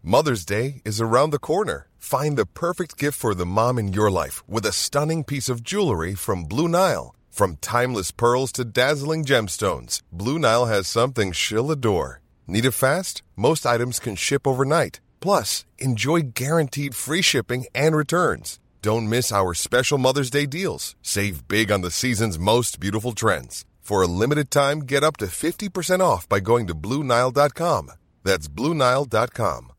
Mother's Day is around the corner. Find the perfect gift for the mom in your life with a stunning piece of jewelry from Blue Nile. From timeless pearls to dazzling gemstones, Blue Nile has something she'll adore. Need it fast? Most items can ship overnight. Plus, enjoy guaranteed free shipping and returns. Don't miss our special Mother's Day deals. Save big on the season's most beautiful trends. For a limited time, get up to 50% off by going to BlueNile.com. That's BlueNile.com.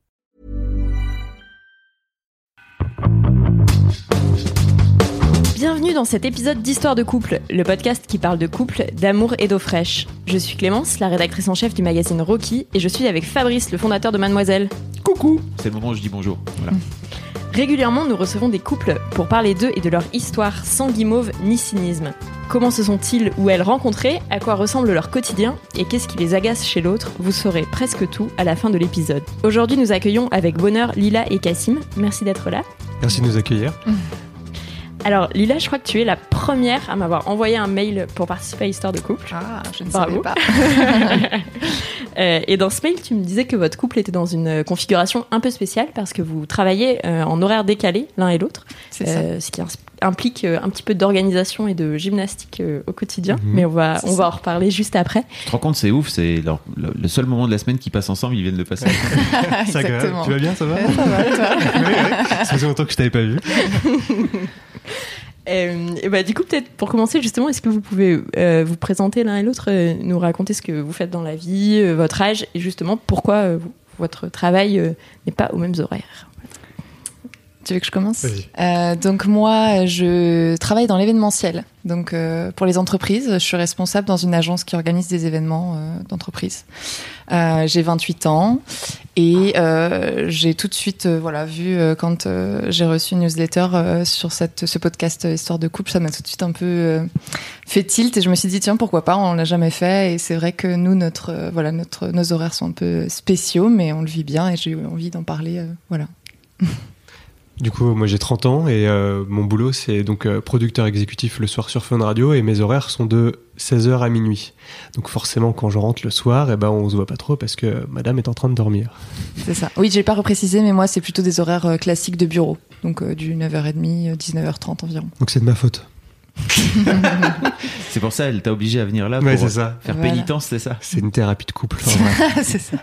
Bienvenue dans cet épisode d'Histoire de couple, le podcast qui parle de couple, d'amour et d'eau fraîche. Je suis Clémence, la rédactrice en chef du magazine Rocky, et je suis avec Fabrice, le fondateur de Mademoiselle. Coucou. C'est le moment où je dis bonjour. Voilà. Régulièrement, nous recevons des couples pour parler d'eux et de leur histoire sans guimauve ni cynisme. Comment se sont-ils ou elles rencontrés? À quoi ressemble leur quotidien? Et qu'est-ce qui les agace chez l'autre? Vous saurez presque tout à la fin de l'épisode. Aujourd'hui, nous accueillons avec bonheur Lila et Cassim. Merci d'être là. Merci de nous accueillir. Alors Lila, je crois que tu es la première à m'avoir envoyé un mail pour participer à Histoire de couple. Ah, je ne savais pas. Et dans ce mail, tu me disais que votre couple était dans une configuration un peu spéciale parce que vous travaillez en horaire décalé l'un et l'autre. C'est ça. Ce qui implique un petit peu d'organisation et de gymnastique au quotidien. Mais on va en reparler juste après. Tu te rends compte, c'est ouf, c'est le seul moment de la semaine qu'ils passent ensemble, ils viennent de passer. Exactement. Tu vas bien, ça va? Ça va, et toi? Ça faisait longtemps que je t'avais pas vu. Et bah, du coup, peut-être pour commencer, justement, est-ce que vous pouvez vous présenter l'un et l'autre, nous raconter ce que vous faites dans la vie, votre âge, et justement pourquoi votre travail n'est pas aux mêmes horaires? Tu veux que je commence? Vas-y. Donc moi, je travaille dans l'événementiel. Donc pour les entreprises, je suis responsable dans une agence qui organise des événements d'entreprise. J'ai 28 ans et j'ai tout de suite vu quand j'ai reçu une newsletter sur ce podcast Histoire de couple, ça m'a tout de suite un peu fait tilt et je me suis dit tiens, pourquoi pas, on l'a jamais fait et c'est vrai que nous nos horaires sont un peu spéciaux mais on le vit bien et j'ai eu envie d'en parler Du coup, moi j'ai 30 ans et mon boulot c'est donc producteur exécutif le soir sur Fun Radio et mes horaires sont de 16h à minuit. Donc forcément quand je rentre le soir, on se voit pas trop parce que madame est en train de dormir. C'est ça. Oui, j'ai pas reprécisé mais moi c'est plutôt des horaires classiques de bureau. Donc du 9h30, 19h30 environ. Donc c'est de ma faute. C'est pour ça elle t'a obligé à venir là Ouais, pour c'est ça. faire Voilà. pénitence, c'est ça? C'est une thérapie de couple. En vrai. C'est ça.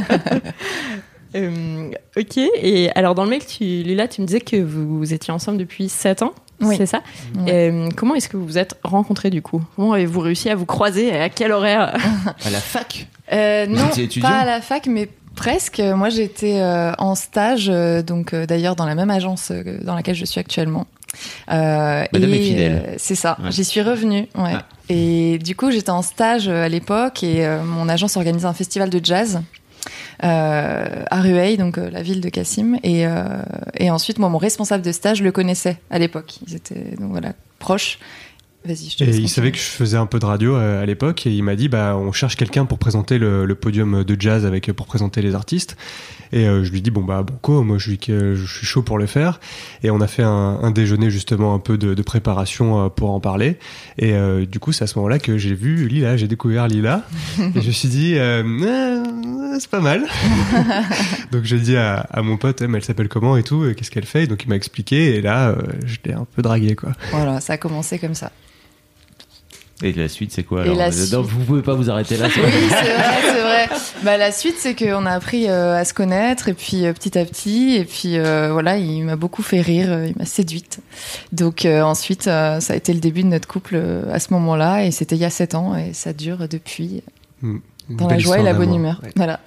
Ok, et alors dans le mail, Lila, tu me disais que vous étiez ensemble depuis 7 ans, Oui. c'est ça? Ouais. Comment est-ce que vous vous êtes rencontrés du coup? Comment avez-vous réussi à vous croiser et à quel horaire? À la fac? Non, étiez étudiant? pas à la fac, mais presque. Moi, j'étais en stage, d'ailleurs dans la même agence dans laquelle je suis actuellement. Madame est fidèle. C'est ça. Ouais. J'y suis revenue. Ouais. Ah. Et du coup, j'étais en stage à l'époque et mon agence organisait un festival de jazz. À Rueil, donc la ville de Cassim, et ensuite moi mon responsable de stage le connaissait à l'époque, ils étaient donc voilà proches. Vas-y, je te laisse Et il continuer. savait que je faisais un peu de radio à l'époque et il m'a dit on cherche quelqu'un pour présenter le podium de jazz pour présenter les artistes. Et je lui dis banco, moi je suis chaud pour le faire. Et on a fait un déjeuner justement un peu de préparation pour en parler. Et du coup c'est à ce moment-là que j'ai vu Lila, j'ai découvert Lila et je me suis dit c'est pas mal. Donc j'ai dit à mon pote mais elle s'appelle comment et tout, qu'est-ce qu'elle fait, et donc il m'a expliqué et là je l'ai un peu dragué quoi. Voilà, ça a commencé comme ça. Et la suite c'est quoi Et alors? la suite- Non, vous pouvez pas vous arrêter là. Oui, c'est vrai. Bah, la suite, c'est qu'on a appris à se connaître, et puis petit à petit, et puis il m'a beaucoup fait rire, il m'a séduite. Donc ensuite, ça a été le début de notre couple à ce moment-là, et c'était il y a 7 ans, et ça dure depuis, Une dans la belle joie et histoire la bonne d'amour. humeur. Ouais. Voilà.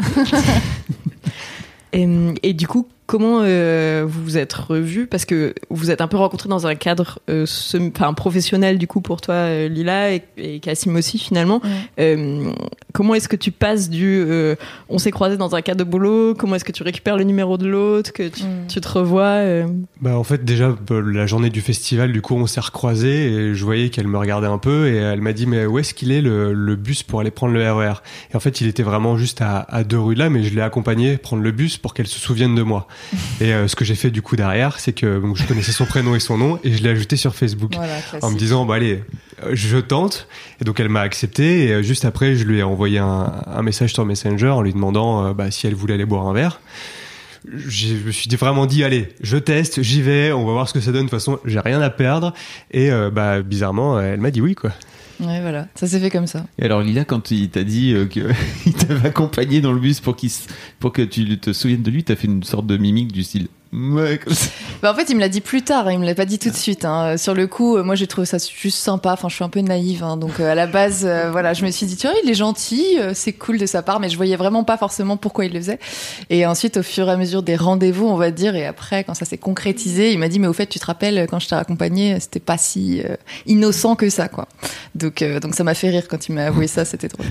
Et du coup, comment vous vous êtes revus? Parce que vous êtes un peu rencontrés dans un cadre professionnel du coup pour toi, Lila, et Cassim aussi finalement. Comment est-ce que tu passes on s'est croisés dans un cadre de boulot, comment est-ce que tu récupères le numéro de l'autre, que tu te revois En fait déjà la journée du festival du coup on s'est recroisés et je voyais qu'elle me regardait un peu et elle m'a dit mais où est-ce qu'il est le bus pour aller prendre le RER? Et en fait il était vraiment juste à 2 rues de là, mais je l'ai accompagné prendre le bus pour qu'elle se souvienne de moi. Et ce que j'ai fait du coup derrière, c'est que je connaissais son prénom et son nom et je l'ai ajouté sur Facebook. Voilà, En me disant allez je tente, et donc elle m'a accepté et juste après je lui ai envoyé un message sur Messenger en lui demandant si elle voulait aller boire un verre. je me suis vraiment dit, allez, je teste, j'y vais, on va voir ce que ça donne. De toute façon, j'ai rien à perdre. Et bizarrement, elle m'a dit oui, quoi. Ouais, voilà, ça s'est fait comme ça. Et alors Lila, quand il t'a dit qu'il t'avait accompagné dans le bus pour que tu te souviennes de lui, t'as fait une sorte de mimique du style ouais, comme ça. En fait, il me l'a dit plus tard, il me l'a pas dit tout de suite. Sur le coup, moi j'ai trouvé ça juste sympa. Enfin, je suis un peu naïve, donc à la base, voilà, je me suis dit tiens, il est gentil, c'est cool de sa part, mais je voyais vraiment pas forcément pourquoi il le faisait. Et ensuite, au fur et à mesure des rendez-vous, on va dire, et après, quand ça s'est concrétisé, il m'a dit mais au fait, tu te rappelles quand je t'ai accompagné, c'était pas si innocent que ça, quoi. Donc ça m'a fait rire quand il m'a avoué ça, c'était drôle.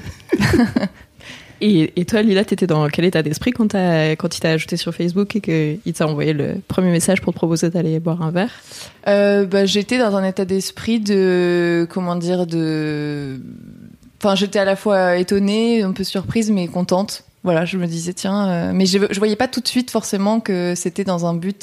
Et toi, Lila, t'étais dans quel état d'esprit quand il t'a ajouté sur Facebook et qu'il t'a envoyé le premier message pour te proposer d'aller boire un verre? J'étais dans un état d'esprit enfin, j'étais à la fois étonnée, un peu surprise, mais contente. Voilà, je me disais tiens, mais je voyais pas tout de suite forcément que c'était dans un but,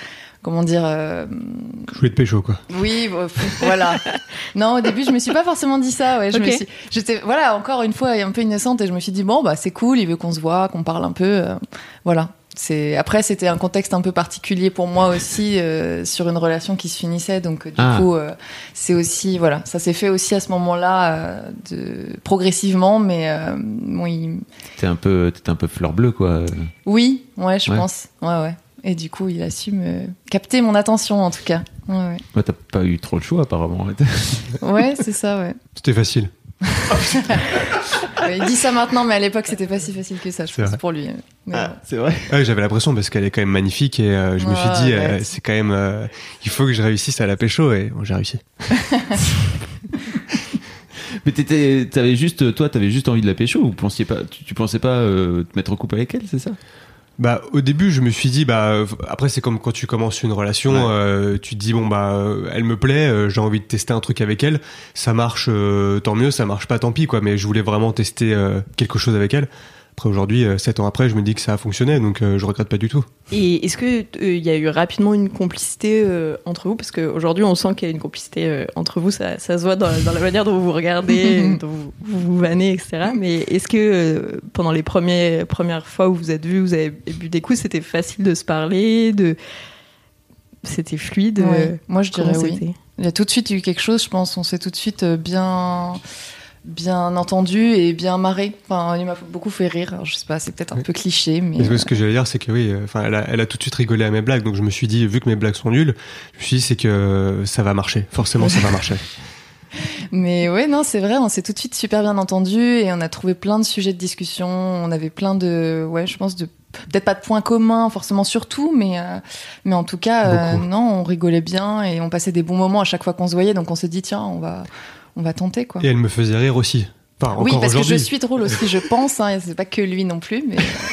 Je voulais te pécho, quoi. Oui, voilà. Non, au début, je me suis pas forcément dit ça. Ouais, j'étais, voilà, encore une fois, un peu innocente et je me suis dit bon, bah c'est cool, il veut qu'on se voit, qu'on parle un peu, voilà. Après, c'était un contexte un peu particulier pour moi aussi sur une relation qui se finissait, donc du coup, c'est aussi, voilà, ça s'est fait aussi à ce moment-là, progressivement, mais bon, T'étais un peu fleur bleue, quoi. Oui, ouais, je pense, ouais. Et du coup, il a su me capter mon attention, en tout cas. Ouais. Ouais, t'as pas eu trop le choix, apparemment. Ouais, c'est ça, ouais. C'était facile. Il dit ça maintenant, mais à l'époque, c'était pas si facile que ça, je pense, pour lui. Mais bon. C'est vrai. Ouais, j'avais l'impression parce qu'elle est quand même magnifique et je me suis dit, c'est quand même, il faut que je réussisse à la pécho et bon, j'ai réussi. Mais t'avais juste envie de la pécho ou tu pensais pas te mettre en couple avec elle, c'est ça? Bah, au début, je me suis dit, après, c'est comme quand tu commences une relation, tu te dis, elle me plaît, j'ai envie de tester un truc avec elle. Ça marche, tant mieux, ça marche pas, tant pis, quoi. Mais je voulais vraiment tester quelque chose avec elle. Après, aujourd'hui, 7 ans après, je me dis que ça a fonctionné, donc je regrette pas du tout. Et est-ce que y a eu rapidement une complicité entre vous? Parce qu'aujourd'hui, on sent qu'il y a une complicité entre vous, ça se voit dans la manière dont vous vous regardez, dont vous vannez, etc. Mais est-ce que pendant les premières fois où vous êtes vus, vous avez bu des coups, c'était facile de se parler, c'était fluide? Ouais. Moi, je dirais oui. C'était? Il y a tout de suite eu quelque chose, je pense. On s'est tout de suite bien entendu et bien marré. Enfin, il m'a beaucoup fait rire. Alors, je sais pas, c'est peut-être un peu cliché, mais... Ce que j'allais dire, c'est que oui, elle a tout de suite rigolé à mes blagues, donc je me suis dit, vu que mes blagues sont nulles, je me suis dit, c'est que ça va marcher. Forcément, ça va marcher. Mais ouais, non, c'est vrai, on s'est tout de suite super bien entendu et on a trouvé plein de sujets de discussion. On avait plein je pense peut-être pas de points communs forcément sur tout, mais en tout cas, non, on rigolait bien et on passait des bons moments à chaque fois qu'on se voyait, donc on s'est dit, tiens, on va tenter, quoi. Et elle me faisait rire aussi. Enfin, oui, parce aujourd'hui. que je suis drôle aussi, je pense. C'est pas que lui non plus,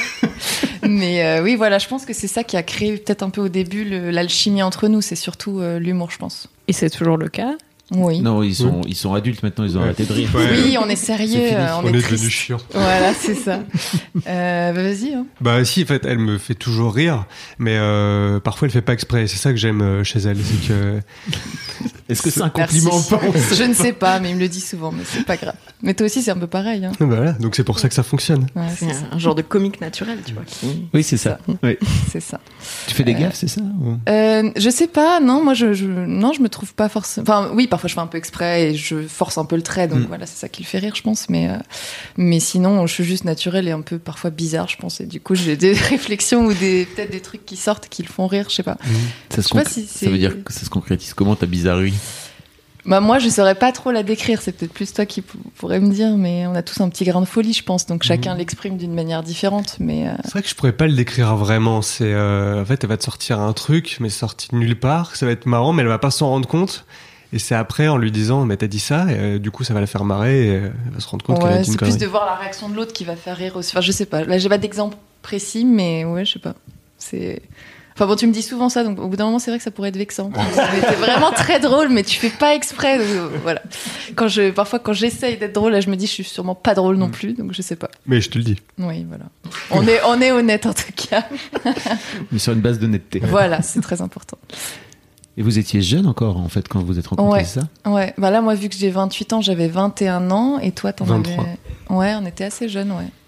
mais oui, voilà, je pense que c'est ça qui a créé peut-être un peu au début l'alchimie entre nous. C'est surtout l'humour, je pense. Et c'est toujours le cas? Oui. Non, ils sont adultes maintenant, ils ont arrêté de rire. Ouais. Oui, on est sérieux, on est triste. devenus chiants. Voilà, c'est ça. Vas-y. Hein. Bah si, en fait, elle me fait toujours rire, mais parfois elle fait pas exprès. C'est ça que j'aime chez elle, c'est que. Est-ce que c'est un compliment ou pas? Je ne sais pas, mais il me le dit souvent, mais c'est pas grave. Mais toi aussi, c'est un peu pareil. Hein. Voilà, donc c'est pour ça que ça fonctionne. Ouais, c'est un genre de comique naturel, tu vois. Oui, c'est ça. Oui. C'est ça. Tu fais des gaffes, c'est ça ou... Je sais pas, non, moi je me trouve pas forcément. Enfin, oui, parfois je fais un peu exprès et je force un peu le trait, donc voilà, c'est ça qui le fait rire, je pense. Mais sinon, je suis juste naturelle et un peu parfois bizarre, je pense. Et du coup, j'ai des réflexions ou peut-être des trucs qui sortent qui le font rire, je sais pas. Ça veut dire que ça se concrétise comment ta bizarrerie? Bah moi, je saurais pas trop la décrire. C'est peut-être plus toi qui pourrais me dire, mais on a tous un petit grain de folie, je pense. Donc chacun l'exprime d'une manière différente. Mais c'est vrai que je pourrais pas le décrire vraiment. C'est en fait, elle va te sortir un truc, mais sorti de nulle part. Ça va être marrant, mais elle va pas s'en rendre compte. Et c'est après, en lui disant, mais t'as dit ça, et du coup, ça va la faire marrer, et elle va se rendre compte qu'elle a dit une connerie. C'est plus de voir la réaction de l'autre qui va faire rire aussi. Enfin, je sais pas. Là, j'ai pas d'exemple précis, mais ouais, je sais pas. Enfin bon, tu me dis souvent ça, donc au bout d'un moment, c'est vrai que ça pourrait être vexant. C'est vraiment très drôle, mais tu fais pas exprès. Voilà. Parfois, quand j'essaye d'être drôle, là, je me dis, je suis sûrement pas drôle non plus, donc je sais pas. Mais je te le dis. Oui, voilà. On est honnête en tout cas. Mais sur une base d'honnêteté. Voilà, c'est très important. Et vous étiez jeune encore, en fait, quand vous êtes rencontrés, c'est ça? Ouais. Bah là, moi, vu que j'ai 28 ans, j'avais 21 ans, et toi, t'en 23. avais... Ouais, on était assez jeunes, ouais.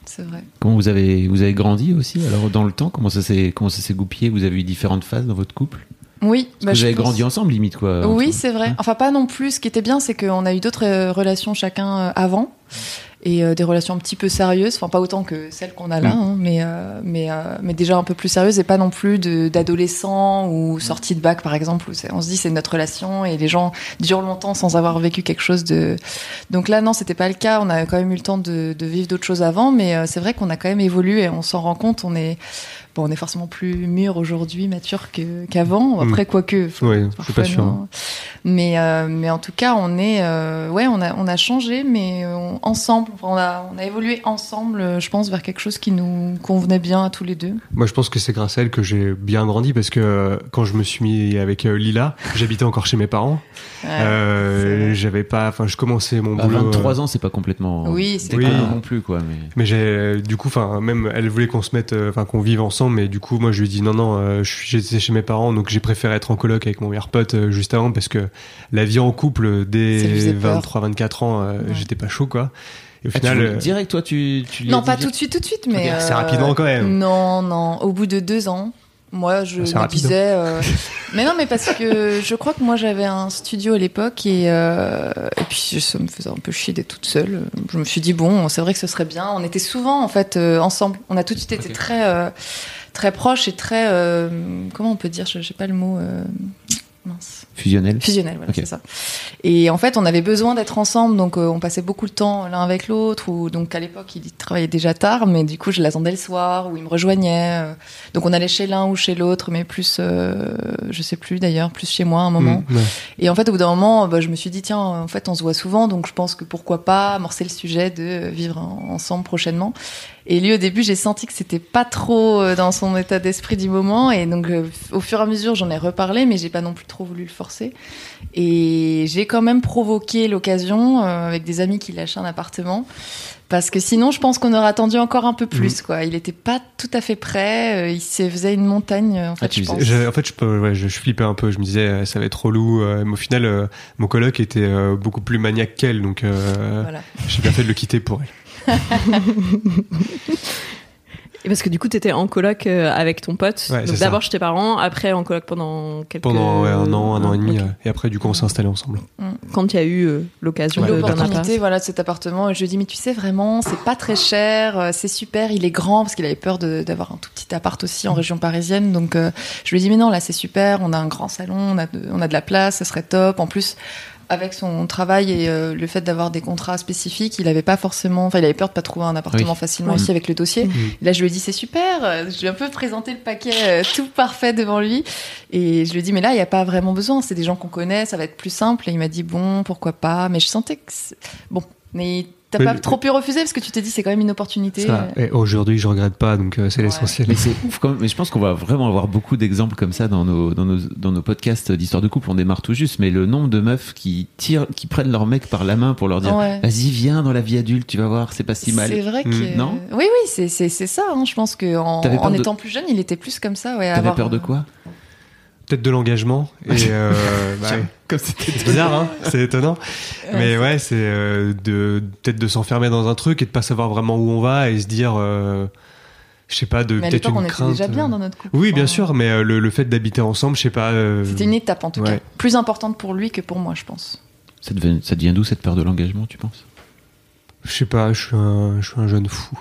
c'est vrai. Comment vous avez grandi aussi alors dans le temps? Comment ça s'est goupillé? Vous avez eu différentes phases dans votre couple? Oui. Parce que vous avez grandi ensemble limite quoi. Oui, c'est vrai. Ouais. Enfin pas non plus. Ce qui était bien, c'est qu'on a eu d'autres relations chacun avant. Et des relations un petit peu sérieuses, enfin pas autant que celles qu'on a là, hein, mais déjà un peu plus sérieuses et pas non plus d'adolescents ou sortie de bac par exemple, où on se dit c'est notre relation et les gens durent longtemps sans avoir vécu quelque chose de... Donc là non, c'était pas le cas, on a quand même eu le temps de vivre d'autres choses avant, mais c'est vrai qu'on a quand même évolué et on s'en rend compte, on est forcément plus mûr aujourd'hui, mature qu'avant. Après, quoique. Oui, je suis pas sûr. Non. Mais en tout cas, on a changé, mais ensemble. On a évolué ensemble, je pense, vers quelque chose qui nous convenait bien à tous les deux. Moi, je pense que c'est grâce à elle que j'ai bien grandi parce que quand je me suis mis avec Lila, j'habitais encore chez mes parents. Je commençais mon boulot. 23 ans, c'est pas complètement. Oui, c'est pas pas non plus, quoi. Mais du coup, même elle voulait qu'on se mette, qu'on vive ensemble, mais du coup, moi, je lui ai dit non, j'étais chez mes parents, donc j'ai préféré être en coloc avec mon meilleur pote juste avant parce que la vie en couple dès 23-24 ans, j'étais pas chaud, quoi. Et au final, direct, toi, tu non, pas tout de suite, mais c'est rapidement quand même. Non, au bout de 2 ans. Moi, je me disais... Mais non, mais parce que je crois que moi, j'avais un studio à l'époque et puis ça me faisait un peu chier d'être toute seule. Je me suis dit, bon, c'est vrai que ce serait bien. On était souvent, en fait, ensemble. On a tout de suite été très proches et très... comment on peut dire? Je sais pas le mot... mince. Fusionnel, voilà, okay. C'est ça. Et en fait, on avait besoin d'être ensemble, donc on passait beaucoup de temps l'un avec l'autre. Donc à l'époque, il travaillait déjà tard, mais du coup, je l'attendais le soir, ou il me rejoignait. Donc on allait chez l'un ou chez l'autre, mais plus, je sais plus d'ailleurs, plus chez moi à un moment. Ouais. Et en fait, au bout d'un moment, je me suis dit, tiens, en fait, on se voit souvent, donc je pense que pourquoi pas amorcer le sujet de vivre ensemble prochainement. Et lui, au début, j'ai senti que c'était pas trop dans son état d'esprit du moment. Et donc, au fur et à mesure, j'en ai reparlé, mais j'ai pas non plus trop voulu le forcer. Et j'ai quand même provoqué l'occasion avec des amis qui lâchaient un appartement. Parce que sinon, je pense qu'on aurait attendu encore un peu plus, quoi. Il était pas tout à fait prêt. Il se faisait une montagne, en fait, je pense. Je flippais un peu. Je me disais, ça va être relou. Mais au final, mon coloc était beaucoup plus maniaque qu'elle. Donc, voilà. J'ai bien fait de le quitter pour elle. Et parce que du coup, t'étais en coloc avec ton pote. Ouais, donc d'abord chez tes parents, après en coloc pendant un an et demi. Okay. Et après, du coup, on s'est installé ensemble. Quand il y a eu l'occasion d'un l'opportunité, voilà, de cet appartement. Et je lui ai dit, mais tu sais, vraiment, c'est pas très cher, c'est super. Il est grand parce qu'il avait peur d'avoir un tout petit appart aussi en région parisienne. Donc, je lui ai dit, mais non, là, c'est super. On a un grand salon, on a de la place, ça serait top. En plus, avec son travail et le fait d'avoir des contrats spécifiques, il avait pas forcément, il avait peur de pas trouver un appartement facilement ici avec le dossier. Là, je lui ai dit c'est super, je lui ai un peu présenté le paquet tout parfait devant lui et je lui ai dit mais là il y a pas vraiment besoin, c'est des gens qu'on connaît, ça va être plus simple. Et il m'a dit bon pourquoi pas, mais je sentais que bon, mais t'as pas trop pu refuser parce que tu t'es dit c'est quand même une opportunité. Et aujourd'hui je regrette pas, donc c'est l'essentiel. Mais c'est ouf quand même. Mais je pense qu'on va vraiment avoir beaucoup d'exemples comme ça dans nos podcasts d'histoire de couple. On démarre tout juste, mais le nombre de meufs qui prennent leur mec par la main pour leur dire vas-y viens dans la vie adulte, tu vas voir, c'est pas si mal. C'est vrai que non. Oui c'est ça. Hein. Je pense que en étant plus jeune, il était plus comme ça. Ouais. T'avais peur de quoi? Peut-être de l'engagement et comme c'était bizarre, hein, c'est étonnant. Mais ouais, c'est peut-être de s'enfermer dans un truc et de pas savoir vraiment où on va et se dire, je sais pas, mais peut-être une on crainte. était déjà bien dans notre couple. Oui, bien sûr, mais le fait d'habiter ensemble, je sais pas. C'était une étape en tout cas, plus importante pour lui que pour moi, je pense. Ça devient d'où cette peur de l'engagement, tu penses? Je sais pas, je suis un jeune fou.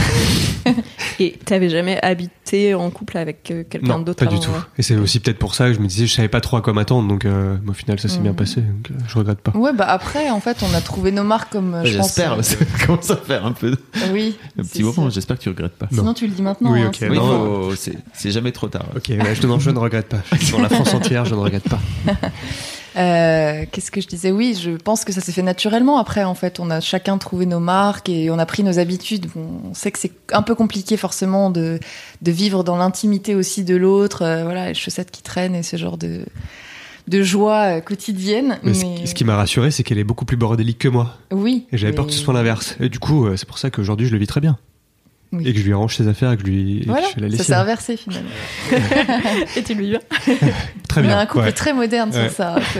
Et t'avais jamais habité en couple avec quelqu'un d'autre? Non, pas du tout. Et c'est aussi peut-être pour ça que je me disais, je savais pas trop à quoi m'attendre, donc au final ça s'est bien passé, donc je regrette pas. Ouais, après en fait on a trouvé nos marques comme je pense. J'espère, ça commence à faire un peu. Oui. Un petit moment, j'espère que tu regrettes pas. Sinon tu le dis maintenant. Oui, ok. C'est jamais trop tard. Ok, je ne regrette pas. Pour la France entière, je ne regrette pas. Qu'est-ce que je disais? Oui, je pense que ça s'est fait naturellement. Après, en fait, on a chacun trouvé nos marques et on a pris nos habitudes. Bon, on sait que c'est un peu compliqué forcément de vivre dans l'intimité aussi de l'autre. Voilà, les chaussettes qui traînent et ce genre de joie quotidienne. Mais ce qui m'a rassuré, c'est qu'elle est beaucoup plus bordélique que moi. Oui. Et j'avais peur que ce soit l'inverse. Et du coup, c'est pour ça qu'aujourd'hui, je le vis très bien. Oui. Et que je lui range ses affaires et que je fais la lessive. Ça s'est inversé finalement. Et tu lui viens. Très bien. On a un couple très moderne sur ça, c'est vrai.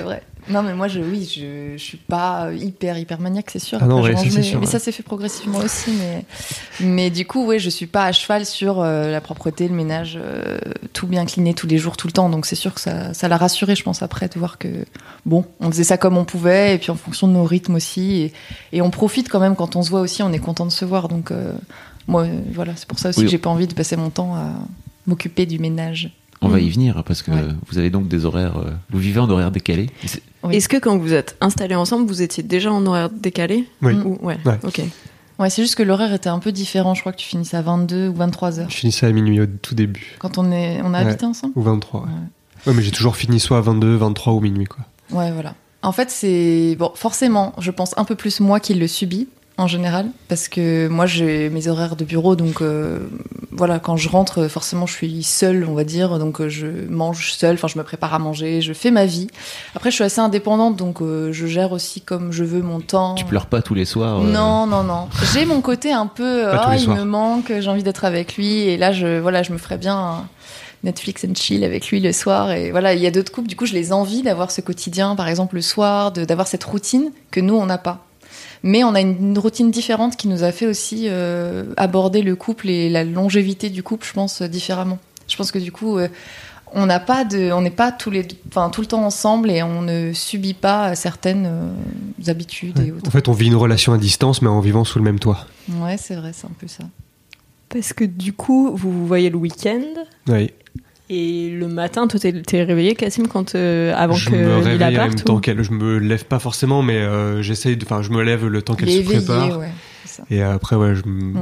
Non, mais moi, je suis pas hyper maniaque, c'est sûr. Ah non, après, ouais, c'est sûr. Mais ça s'est fait progressivement aussi. Mais du coup, ouais, je suis pas à cheval sur la propreté, le ménage, tout bien cliné tous les jours, tout le temps. Donc c'est sûr que ça l'a rassuré, je pense, après, de voir que bon, on faisait ça comme on pouvait, et puis en fonction de nos rythmes aussi, et on profite quand même quand on se voit aussi. On est content de se voir. Donc moi, voilà, c'est pour ça aussi que j'ai pas envie de passer mon temps à m'occuper du ménage. On va y venir, parce que vous avez donc des horaires... vous vivez en horaire décalé. Oui. Est-ce que quand vous êtes installés ensemble, vous étiez déjà en horaire décalé ? Oui. Ouais, ok. Ouais, c'est juste que l'horaire était un peu différent. Je crois que tu finissais à 22 ou 23 heures. Je finissais à minuit au tout début. Quand on a habité ensemble ? Ou 23, ouais, mais j'ai toujours fini soit à 22, 23 ou minuit, quoi. Ouais, voilà. En fait, c'est... Bon, forcément, je pense un peu plus moi qui le subis, en général, parce que moi, j'ai mes horaires de bureau, donc voilà, quand je rentre, forcément, je suis seule, on va dire, donc je mange seule, enfin, je me prépare à manger, je fais ma vie. Après, je suis assez indépendante, donc je gère aussi comme je veux mon temps. Tu pleures pas tous les soirs Non. J'ai mon côté un peu, il me manque, j'ai envie d'être avec lui, et là, je me ferais bien... Netflix and chill avec lui le soir, et voilà, il y a d'autres couples, du coup je les envie d'avoir ce quotidien, par exemple le soir, d'avoir cette routine que nous on n'a pas, mais on a une routine différente qui nous a fait aussi aborder le couple et la longévité du couple, je pense, différemment. Je pense que du coup on n'est pas tout le temps ensemble, et on ne subit pas certaines habitudes et autres. En fait, on vit une relation à distance mais en vivant sous le même toit. Ouais, c'est vrai, c'est un peu ça. Parce que du coup, vous vous voyez le week-end. Oui. Et le matin, toi, t'es réveillé, Cassim, avant je que me réveille Lila parte, en même temps qu'elle. Je me lève pas forcément, mais je me lève le temps qu'elle se prépare. Ouais, c'est ça. Et après, ouais,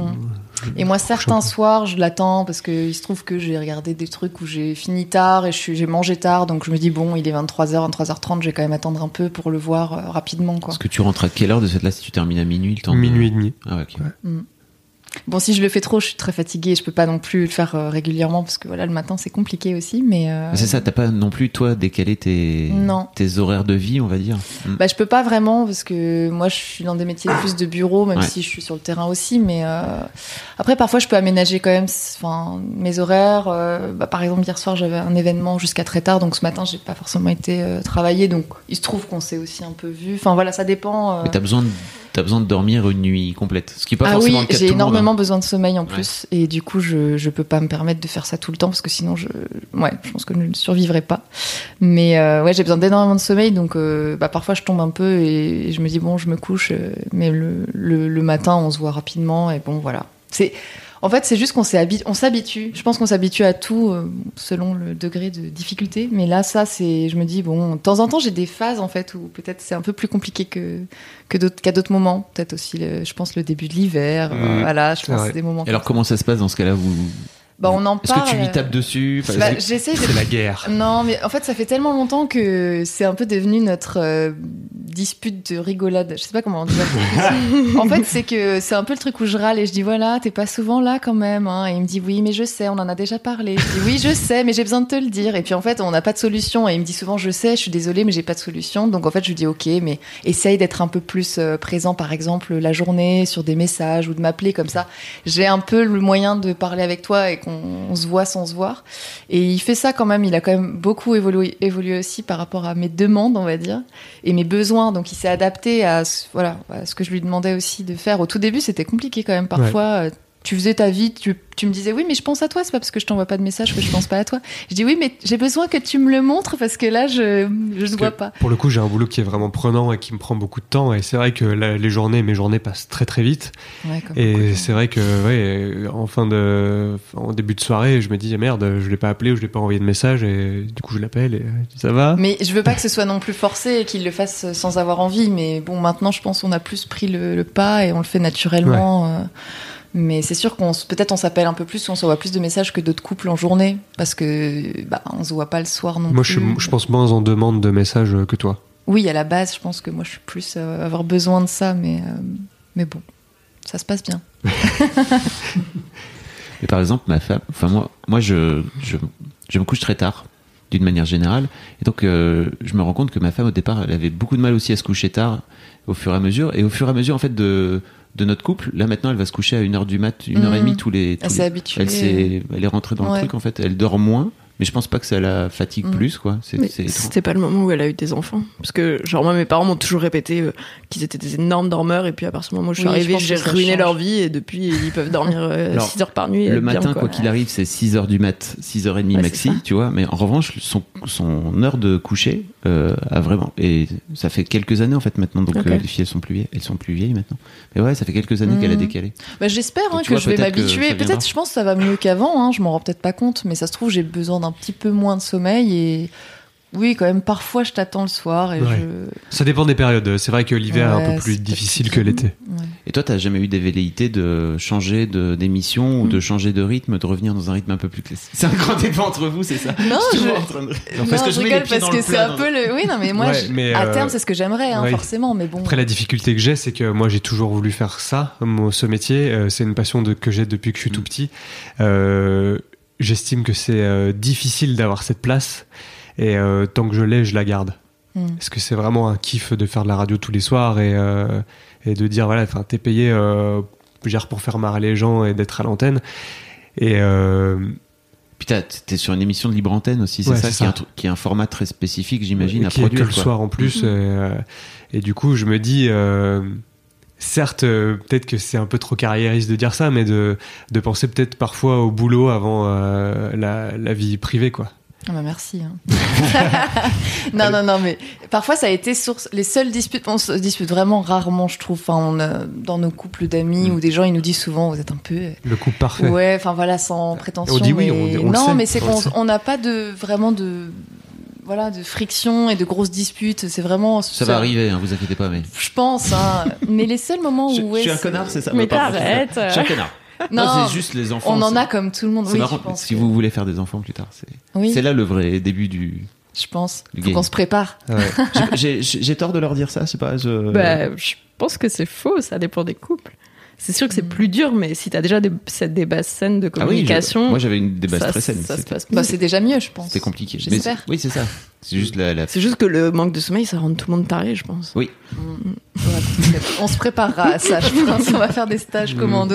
Et moi, certains soirs, je l'attends parce qu'il se trouve que j'ai regardé des trucs où j'ai fini tard et j'ai mangé tard, donc je me dis bon, il est 23h, 23h30, je vais quand même attendre un peu pour le voir rapidement, quoi. Est-ce que tu rentres à quelle heure de cette là si tu termines à minuit, le temps Minuit et demi. Ah ouais, ok. Ouais. Bon, si je le fais trop, je suis très fatiguée, je peux pas non plus le faire régulièrement, parce que voilà, le matin c'est compliqué aussi, mais... C'est ça, t'as pas non plus, toi, décalé tes horaires de vie, on va dire. Bah, je peux pas vraiment, parce que moi je suis dans des métiers plus de bureau, même si je suis sur le terrain aussi, mais après parfois je peux aménager quand même mes horaires. Par exemple, hier soir j'avais un événement jusqu'à très tard, donc ce matin j'ai pas forcément été travailler, donc il se trouve qu'on s'est aussi un peu vu, enfin voilà, ça dépend. Mais t'as besoin de dormir une nuit complète, ce qui est pas forcément le cas de tout le monde. J'ai énormément besoin de sommeil en plus, et du coup je peux pas me permettre de faire ça tout le temps, parce que sinon je pense que je ne survivrai pas. Mais j'ai besoin d'énormément de sommeil, donc parfois je tombe un peu et je me dis bon, je me couche, mais le matin on se voit rapidement, et bon voilà. En fait, c'est juste qu'on s'habitue. Je pense qu'on s'habitue à tout selon le degré de difficulté. Mais là, je me dis, bon, de temps en temps, j'ai des phases, en fait, où peut-être c'est un peu plus compliqué qu'à d'autres moments. Peut-être aussi, je pense, le début de l'hiver. Voilà, je pense que c'est des moments. Et alors, comment ça se passe dans ce cas-là, on en parle. Est-ce que tu lui tapes dessus? J'essaie C'est la guerre. Non, mais en fait, ça fait tellement longtemps que c'est un peu devenu notre dispute de rigolade. Je sais pas comment on dit ça. En fait, c'est que c'est un peu le truc où je râle et je dis voilà, t'es pas souvent là quand même. Hein. Et il me dit oui, mais je sais, on en a déjà parlé. Je dis oui, je sais, mais j'ai besoin de te le dire. Et puis en fait, on n'a pas de solution. Et il me dit souvent je sais, je suis désolée, mais j'ai pas de solution. Donc en fait, je lui dis ok, mais essaye d'être un peu plus présent, par exemple, la journée, sur des messages, ou de m'appeler comme ça. J'ai un peu le moyen de parler avec toi et qu'on se voit sans se voir. Et il fait ça quand même. Il a quand même beaucoup évolué aussi par rapport à mes demandes, on va dire, et mes besoins. Donc il s'est adapté à ce que je lui demandais aussi de faire. Au tout début, c'était compliqué quand même. Parfois, tu faisais ta vie, tu me disais oui, mais je pense à toi, c'est pas parce que je t'envoie pas de message que je pense pas à toi. Je dis oui, mais j'ai besoin que tu me le montres, parce que là, je ne vois pas. Pour le coup, j'ai un boulot qui est vraiment prenant et qui me prend beaucoup de temps, et c'est vrai que mes journées passent très très vite. Et c'est vrai que en début de soirée, je me dis merde, je l'ai pas appelé ou je l'ai pas envoyé de message, et du coup je l'appelle et ça va. Mais je veux pas que ce soit non plus forcé et qu'il le fasse sans avoir envie, mais bon, maintenant je pense qu'on a plus pris le pas et on le fait naturellement. Mais c'est sûr peut-être on s'appelle un peu plus, on s'envoie plus de messages que d'autres couples en journée, parce que on se voit pas le soir non plus. Moi, je pense moins en demande de messages que toi. Oui, à la base, je pense que moi, je suis plus avoir besoin de ça, mais bon, ça se passe bien. Et par exemple, ma femme, moi, je me couche très tard, d'une manière générale, et donc je me rends compte que ma femme, au départ, elle avait beaucoup de mal aussi à se coucher tard, au fur et à mesure, en fait de notre couple. Là maintenant elle va se coucher à 1h du mat, 1h30 tous les elle s'est habituée. elle est rentrée dans le truc, en fait elle dort moins, Mais je pense pas que ça la fatigue plus, quoi. C'était pas le moment où elle a eu des enfants. Parce que, genre, moi, mes parents m'ont toujours répété qu'ils étaient des énormes dormeurs, et puis à partir du moment où je suis arrivée, j'ai ruiné leur vie, et depuis, ils peuvent dormir 6 heures par nuit. Le matin, quoi qu'il arrive, c'est 6h du mat, 6h30 maxi, tu vois. Mais en revanche, son heure de coucher a vraiment. Et ça fait quelques années, en fait, maintenant. Donc, les filles, elles sont plus vieilles maintenant. Mais ouais, ça fait quelques années qu'elle a décalé. Bah, j'espère que je vais m'habituer. Peut-être, je pense que ça va mieux qu'avant, je m'en rends peut-être pas compte, mais ça se trouve, j'ai besoin d'un petit peu moins de sommeil et oui, quand même, parfois je t'attends le soir et Ça dépend des périodes. C'est vrai que l'hiver est un peu plus difficile que l'été. Ouais. Et toi, t'as jamais eu des velléités de changer d'émission ou de changer de rythme, de revenir dans un rythme un peu plus classique? C'est un grand débat entre vous, c'est ça? Non, je rigole parce que c'est un peu le... Oui, non, mais moi, à terme, c'est ce que j'aimerais, forcément, mais bon. Après, la difficulté que j'ai, c'est que moi, j'ai toujours voulu faire ça, ce métier. C'est une passion que j'ai depuis que je suis tout petit. J'estime que c'est difficile d'avoir cette place. Et tant que je l'ai, je la garde. Parce que c'est vraiment un kiff de faire de la radio tous les soirs et de dire, voilà, t'es payé pour faire marrer les gens et d'être à l'antenne. Et puis t'es sur une émission de libre antenne aussi, c'est ça. Qui est un format très spécifique, j'imagine, à qui produire. Qui est que le soir en plus. Et du coup, je me dis... certes, peut-être que c'est un peu trop carriériste de dire ça, mais de penser peut-être parfois au boulot avant la vie privée, quoi. Ah bah merci. Non, mais parfois ça a été source. Les seules disputes, on se dispute vraiment rarement, je trouve. Enfin, dans nos couples d'amis ou des gens, ils nous disent souvent, vous êtes un peu le couple parfait. Ouais, enfin voilà, sans prétention. On dit oui, on non, le sait, mais c'est qu'on n'a pas vraiment de friction et de grosses disputes. C'est vraiment. Ça va arriver, vous inquiétez pas, mais. Je pense, mais les seuls moments où. Je suis un connard, c'est ça. Mais t'arrêtes. Je suis un connard. Non, c'est juste les enfants. On en a comme tout le monde. C'est marrant, si vous voulez faire des enfants plus tard, c'est là le vrai début du. Je pense. Faut qu'on se prépare. Ouais. J'ai tort de leur dire ça, je sais pas. Je pense que c'est faux. Ça dépend des couples. C'est sûr que c'est plus dur, mais si t'as déjà des bases saines de communication. Moi, j'avais des bases très saines. Ça se passe. C'est déjà mieux, je pense. C'était compliqué. J'espère. Oui, c'est ça. C'est juste C'est juste que le manque de sommeil, ça rend tout le monde taré, je pense. Oui. On se préparera à ça, je pense. On va faire des stages commando.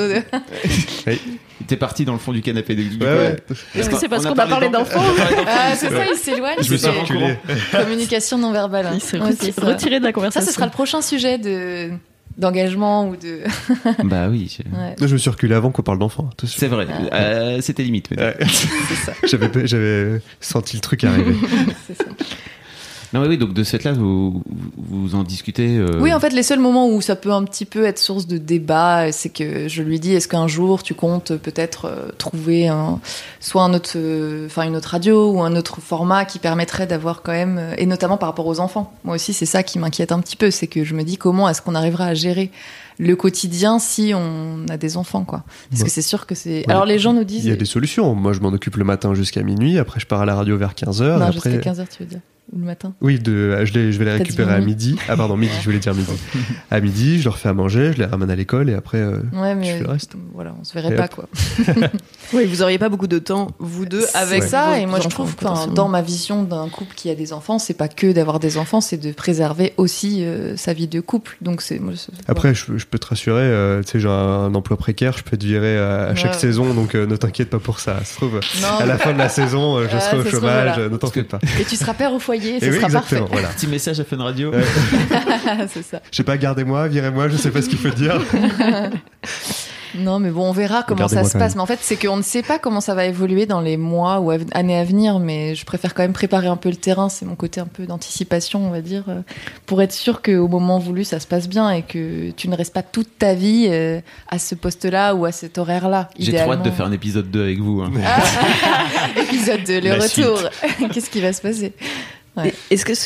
T'es parti dans le fond du canapé de Est-ce que c'est parce qu'on a parlé d'enfants? C'est ça, il s'éloigne. Je me suis reculé. Communication non verbale. Il s'est retiré de la conversation. Ça, ce sera le prochain sujet d'engagement ou de... Bah oui. Je me suis reculé avant qu'on parle d'enfants. C'est vrai. C'était limite. C'est ça. J'avais senti le truc arriver. C'est ça. Non, mais oui, donc de ce fait-là, vous en discutez. Oui, en fait, les seuls moments où ça peut un petit peu être source de débat, c'est que je lui dis, est-ce qu'un jour tu comptes peut-être trouver soit une autre radio ou un autre format qui permettrait d'avoir quand même, et notamment par rapport aux enfants. Moi aussi, c'est ça qui m'inquiète un petit peu, c'est que je me dis comment est-ce qu'on arrivera à gérer le quotidien si on a des enfants, quoi. Parce que c'est sûr que c'est... Ouais. Alors les gens nous disent... Il y a des solutions. Moi, je m'en occupe le matin jusqu'à minuit. Après, je pars à la radio vers 15h. Non, après... jusqu'à 15h, tu veux dire. Ou le matin? Oui, je vais les récupérer à midi. Ah pardon, midi, je voulais dire midi. À midi, je leur fais à manger, je les ramène à l'école et après, je fais le reste. Voilà, on se verrait pas, quoi. Oui, vous auriez pas beaucoup de temps, vous deux, avec ça. Et moi, je trouve que dans ma vision d'un couple qui a des enfants, c'est pas que d'avoir des enfants, c'est de préserver aussi sa vie de couple. Donc après, je peux te rassurer, tu sais, j'ai un emploi précaire, je peux te virer à chaque saison, donc ne t'inquiète pas pour ça. Ça se trouve, à la fin de la saison, je serai au chômage, ne t'en fais pas. Et tu seras père au foyer. Ce sera parfait. Voilà. Petit message à Fun Radio. C'est ça. Je sais pas, gardez-moi, virez-moi, je sais pas ce qu'il faut dire. Non, mais bon, on verra comment ça se passe. Mais en fait, c'est qu'on ne sait pas comment ça va évoluer dans les mois ou années à venir. Mais je préfère quand même préparer un peu le terrain. C'est mon côté un peu d'anticipation, on va dire, pour être sûr qu'au moment voulu, ça se passe bien et que tu ne restes pas toute ta vie à ce poste-là ou à cet horaire-là. J'ai trop hâte de faire un épisode 2 avec vous. Hein. Épisode 2, le retour. Qu'est-ce qui va se passer? Ouais. Est-ce que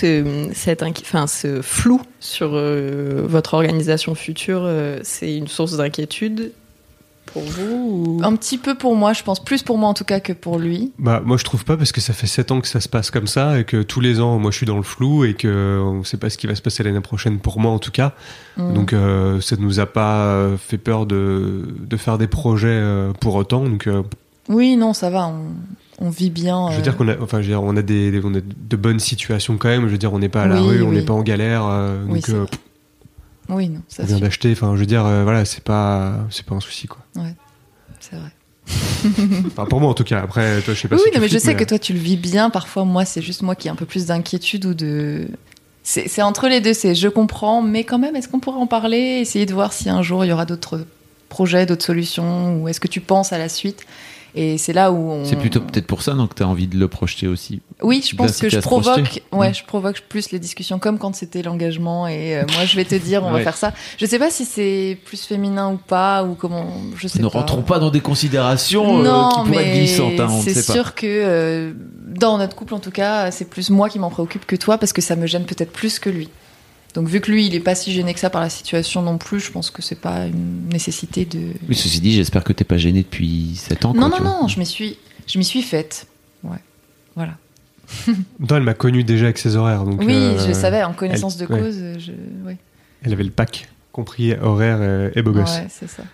ce flou sur votre organisation future, c'est une source d'inquiétude pour vous ou... Un petit peu pour moi, je pense. Plus pour moi en tout cas que pour lui. Bah, moi je trouve pas, parce que ça fait 7 ans que ça se passe comme ça et que tous les ans, moi je suis dans le flou et qu'on sait pas ce qui va se passer l'année prochaine pour moi en tout cas. Donc ça nous a pas fait peur de faire des projets pour autant. Donc, oui, non, ça va. On vit bien. Je veux dire qu'on a, on a de bonnes situations quand même. Je veux dire, on n'est pas à la rue, on n'est pas en galère. Oui, donc, oui, non, ça on vient d'acheter. Enfin, je veux dire, voilà, c'est pas un souci, quoi. Ouais, c'est vrai. Enfin, pour moi en tout cas. Après, toi, je sais pas. Oui, si non, mais je sais mais... que toi tu le vis bien. Parfois, moi, c'est juste moi qui ai un peu plus d'inquiétude ou de. C'est entre les deux. C'est je comprends, mais quand même, est-ce qu'on pourrait en parler, essayer de voir si un jour il y aura d'autres projets, d'autres solutions, ou est-ce que tu penses à la suite? Et c'est là où c'est plutôt peut-être pour ça donc tu as envie de le projeter aussi. Oui, je pense que je provoque ouais, je provoque plus les discussions comme quand c'était l'engagement et moi je vais te dire on va faire ça. Je sais pas si c'est plus féminin ou pas ou comment, je sais pas. Ne rentrons pas dans des considérations qui pourraient être glissantes, hein, on c'est ne sait sûr pas. Que dans notre couple en tout cas, c'est plus moi qui m'en préoccupe que toi parce que ça me gêne peut-être plus que lui. Donc vu que lui, il est pas si gêné que ça par la situation non plus, je pense que c'est pas une nécessité de... Oui, ceci dit, j'espère que t'es pas gêné depuis 7 ans. Non, je m'y suis faite. Ouais, voilà. Non, elle m'a connu déjà avec ses horaires. Donc, oui, je savais, en connaissance de cause. Ouais. Elle avait le pack, compris horaire et beau gosse. Ouais, c'est ça.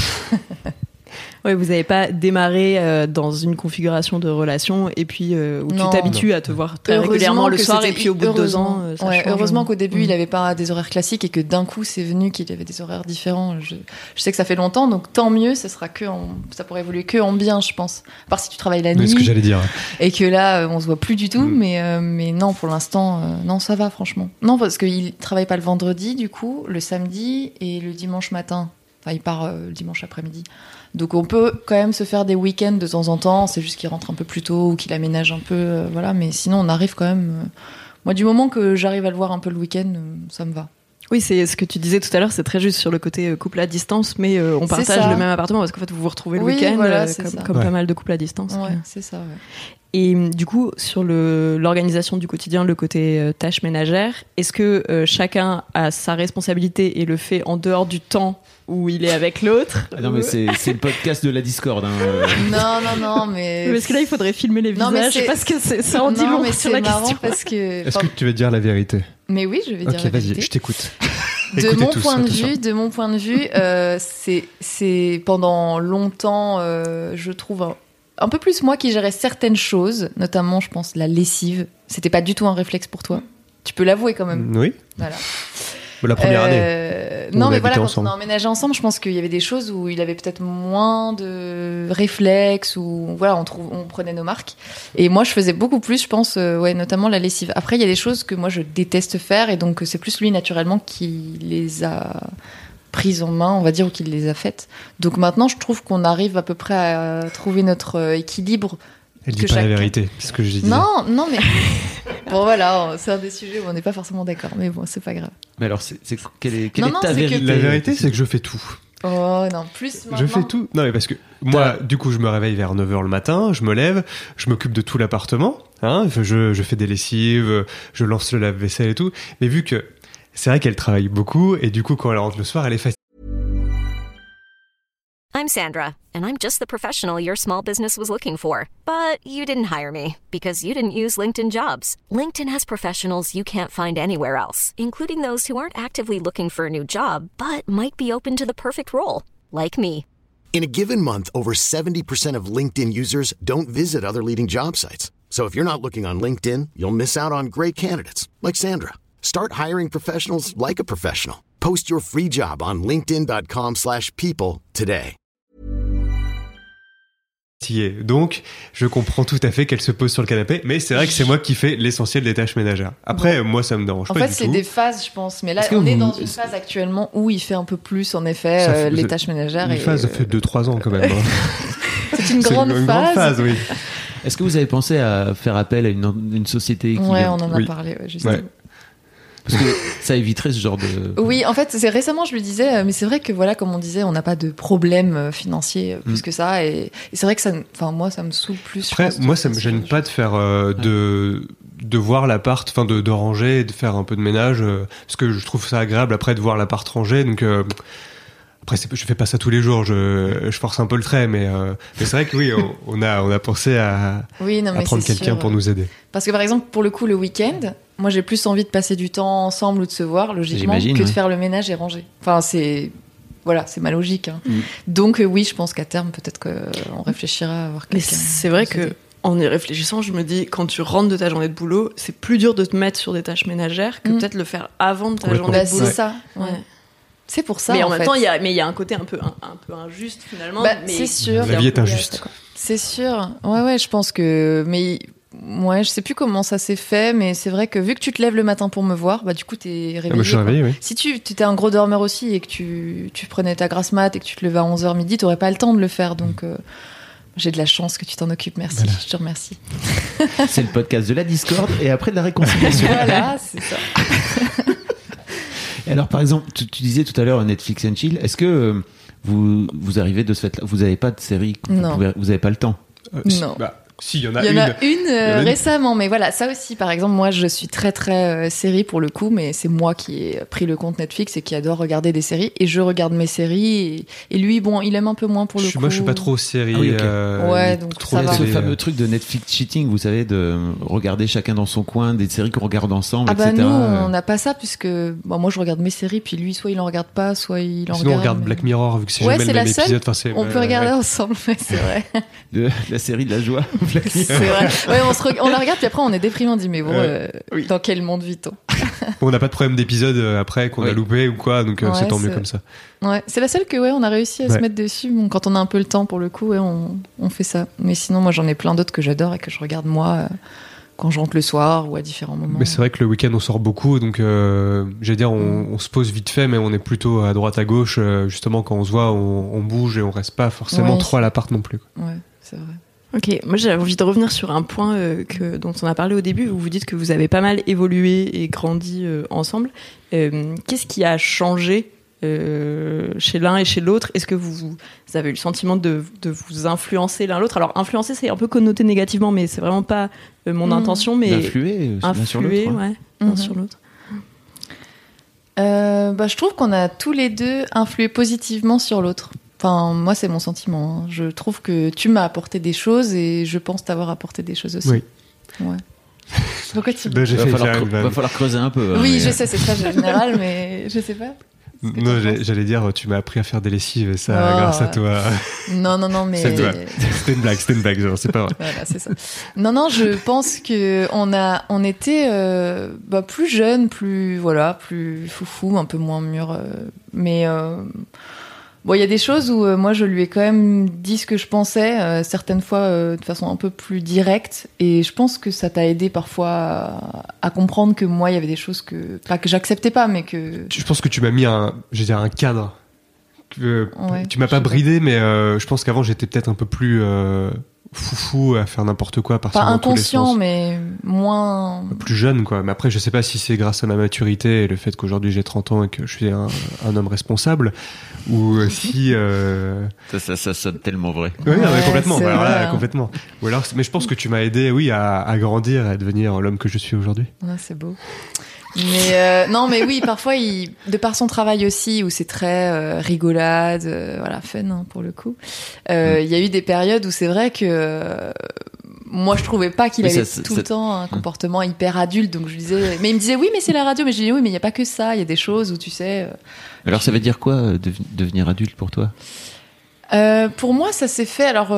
Ouais, vous n'avez pas démarré dans une configuration de relation et puis où tu t'habitues à te voir très régulièrement le soir et puis au bout de 2 ans, ça change. Heureusement qu'au début, il n'avait pas des horaires classiques et que d'un coup, c'est venu qu'il avait des horaires différents. Je sais que ça fait longtemps, donc tant mieux, ça pourrait évoluer que en bien, je pense. À part si tu travailles la nuit. C'est ce que j'allais dire. Et que là, on se voit plus du tout, mais non, pour l'instant, non, ça va, franchement. Non, parce qu'il travaille pas le vendredi, du coup, le samedi et le dimanche matin. Enfin, il part le dimanche après-midi. Donc on peut quand même se faire des week-ends de temps en temps, c'est juste qu'il rentre un peu plus tôt ou qu'il aménage un peu, voilà, mais sinon on arrive quand même... Moi, du moment que j'arrive à le voir un peu le week-end, ça me va. Oui, c'est ce que tu disais tout à l'heure, c'est très juste sur le côté couple à distance, mais on partage le même appartement parce qu'en fait vous vous retrouvez le week-end, voilà, comme pas mal de couples à distance. Ouais, c'est ça, ouais. Et du coup, sur l'organisation du quotidien, le côté tâches ménagères, est-ce que chacun a sa responsabilité et le fait en dehors du temps où il est avec l'autre? Non, mais c'est le podcast de la Discord. Hein. Non, mais... Parce que là, il faudrait filmer les visages, parce que ça en dit long sur la question. Parce que... Est-ce que tu veux dire la vérité? Mais oui, je vais dire la vérité. Ok, vas-y, je t'écoute. De mon point de vue, c'est pendant longtemps, je trouve... Un peu plus moi qui gérais certaines choses, notamment, je pense, la lessive. C'était pas du tout un réflexe pour toi. Tu peux l'avouer quand même. Oui. Voilà. La première année. Non, mais voilà, quand on a emménagé ensemble, je pense qu'il y avait des choses où il avait peut-être moins de réflexes, ou voilà, on prenait nos marques. Et moi, je faisais beaucoup plus, je pense, notamment la lessive. Après, il y a des choses que moi, je déteste faire, et donc c'est plus lui, naturellement, qui les a prises en main, on va dire, ou qui les a faites. Donc maintenant, je trouve qu'on arrive à peu près à trouver notre équilibre. Elle dit pas la vérité, c'est ce que je dis. Non, mais... Bon, voilà, c'est un des sujets où on n'est pas forcément d'accord, mais bon, c'est pas grave. Mais alors, quelle est ta vérité? La vérité, c'est que je fais tout. Oh non, plus maintenant. Je fais tout. Non, mais parce que moi, du coup, je me réveille vers 9h le matin, je me lève, je m'occupe de tout l'appartement, hein, je fais des lessives, je lance le lave-vaisselle et tout. Mais vu que c'est vrai qu'elle travaille beaucoup, et du coup, quand elle rentre le soir, elle est fatiguée. I'm Sandra, and I'm just the professional your small business was looking for. But you didn't hire me, because you didn't use LinkedIn Jobs. LinkedIn has professionals you can't find anywhere else, including those who aren't actively looking for a new job, but might be open to the perfect role, like me. In a given month, over 70% of LinkedIn users don't visit other leading job sites. So if you're not looking on LinkedIn, you'll miss out on great candidates, like Sandra. Start hiring professionals like a professional. Post your free job on linkedin.com/people today. Donc, je comprends tout à fait qu'elle se pose sur le canapé, mais c'est vrai que c'est moi qui fais l'essentiel des tâches ménagères. Après, moi, ça me dérange pas du tout. En fait, c'est des phases, je pense. Mais là, on est dans une phase actuellement où il fait un peu plus, en effet, les tâches ménagères. Une phase, ça fait 2-3 ans quand même. C'est une grande phase. Oui. Est-ce que vous avez pensé à faire appel à une société qui... Ouais, on en a parlé, justement. Ouais. Parce que ça éviterait ce genre de... Oui, en fait, c'est récemment, je lui disais, mais c'est vrai que voilà, comme on disait, on n'a pas de problème financier plus que ça, et c'est vrai que ça, enfin moi, ça me saoule plus. Après, moi, ça me gêne pas de faire de voir l'appart, enfin de ranger, et de faire un peu de ménage, parce que je trouve ça agréable après de voir l'appart rangé. Donc après, je fais pas ça tous les jours, je force un peu le trait, mais c'est vrai que oui, on a pensé à prendre quelqu'un pour nous aider. Parce que par exemple, pour le coup, le week-end, moi j'ai plus envie de passer du temps ensemble ou de se voir, logiquement, que de faire le ménage et ranger. Enfin, c'est ma logique. Hein. Donc oui, je pense qu'à terme, peut-être qu'on réfléchira à avoir quelqu'un. Mais c'est vrai que en y réfléchissant, je me dis, quand tu rentres de ta journée de boulot, c'est plus dur de te mettre sur des tâches ménagères que peut-être le faire avant de ta journée de boulot. C'est ça. Ouais. C'est pour ça. Mais en fait. même temps, il y a un côté un peu injuste finalement. Bah, mais c'est sûr. La vie est injuste. C'est sûr. Ouais, je pense que. Mais ouais, je sais plus comment ça s'est fait, mais c'est vrai que vu que tu te lèves le matin pour me voir, bah du coup t'es réveillé. Je suis réveillé, oui. Si tu étais un gros dormeur aussi et que tu prenais ta grasse mat et que tu te levais à 11h midi, t'aurais pas le temps de le faire. Donc j'ai de la chance que tu t'en occupes. Merci. Voilà. Je te remercie. C'est le podcast de la discorde et après de la réconciliation. Voilà, c'est ça. Et alors, par exemple, tu disais tout à l'heure Netflix and chill. Est-ce que vous arrivez de ce fait-là? Vous n'avez pas de série? Non. Vous n'avez pas le temps? Non. Si, il y en a une récemment, mais voilà, ça aussi, par exemple, moi, je suis très, très série pour le coup, mais c'est moi qui ai pris le compte Netflix et qui adore regarder des séries, et je regarde mes séries, et lui, bon, il aime un peu moins pour le coup. Moi, je suis pas trop série. Ah oui, okay. Ouais, donc trop ça va. Ce fameux truc de Netflix cheating, vous savez, de regarder chacun dans son coin, des séries qu'on regarde ensemble, etc. Nous, on n'a pas ça, puisque moi, je regarde mes séries, puis lui, soit il en regarde pas, soit il en regarde. Sinon, on regarde Black Mirror, vu que c'est jamais le même épisode. On peut regarder ensemble, mais c'est vrai. La série de la joie, Black Mirror. C'est vrai. Ouais, on la regarde, puis après on est déprimé, on dit mais bon, oui. Dans quel monde vit-on? On n'a pas de problème d'épisode après qu'on a loupé ou quoi, donc c'est tant mieux comme ça. Ouais, c'est la seule que on a réussi à se mettre dessus. Bon, quand on a un peu le temps pour le coup, on fait ça. Mais sinon, moi j'en ai plein d'autres que j'adore et que je regarde moi quand je rentre le soir ou à différents moments. Mais c'est vrai que le week-end on sort beaucoup, donc j'allais dire on se pose vite fait, mais on est plutôt à droite à gauche. Justement, quand on se voit, on bouge et on reste pas forcément trop à l'appart non plus. Ouais, c'est vrai. Ok, moi j'avais envie de revenir sur un point dont on a parlé au début, où vous dites que vous avez pas mal évolué et grandi ensemble. Qu'est-ce qui a changé chez l'un et chez l'autre? Est-ce que vous avez eu le sentiment de vous influencer l'un l'autre? Alors influencer, c'est un peu connoté négativement, mais c'est vraiment pas mon intention. Mais d'influer l'un sur l'autre. Ouais, l'un sur l'autre. Je trouve qu'on a tous les deux influé positivement sur l'autre. Enfin, moi, c'est mon sentiment. Hein. Je trouve que tu m'as apporté des choses et je pense t'avoir apporté des choses aussi. Oui. Ouais. Pourquoi tu va falloir creuser un peu. Oui, je sais, c'est très général, mais je sais pas. Non, j'allais dire, tu m'as appris à faire des lessives et ça, grâce à toi. Non, mais. C'était une blague, genre, c'est pas vrai. Voilà, c'est ça. Non, je pense que on était plus jeunes, plus foufou, un peu moins mûrs, mais. Bon, il y a des choses où moi je lui ai quand même dit ce que je pensais, certaines fois de façon un peu plus directe, et je pense que ça t'a aidé parfois à comprendre que moi il y avait des choses que j'acceptais pas, mais que. Je pense que tu m'as mis un cadre. Tu m'as pas bridé, mais je pense qu'avant j'étais peut-être un peu plus foufou à faire n'importe quoi, partir dans tous les sens. Pas inconscient, mais moins. Plus jeune, quoi. Mais après, je sais pas si c'est grâce à ma maturité et le fait qu'aujourd'hui j'ai 30 ans et que je suis un homme responsable, ou si. Ça sonne tellement vrai. Oui, complètement. Alors là, complètement. Ou alors, mais je pense que tu m'as aidé, à grandir et à devenir l'homme que je suis aujourd'hui. Ouais, c'est beau. Mais non, mais oui, parfois, de par son travail aussi, où c'est très rigolade, fun pour le coup. Il y a eu des périodes où c'est vrai que moi, je trouvais pas qu'il avait tout le temps un comportement hyper adulte, donc je lui disais. Mais il me disait oui, mais c'est la radio. Mais je lui disais oui, mais il y a pas que ça. Il y a des choses où tu sais. Alors, ça veut dire quoi devenir adulte pour toi? Pour moi, ça s'est fait. Alors.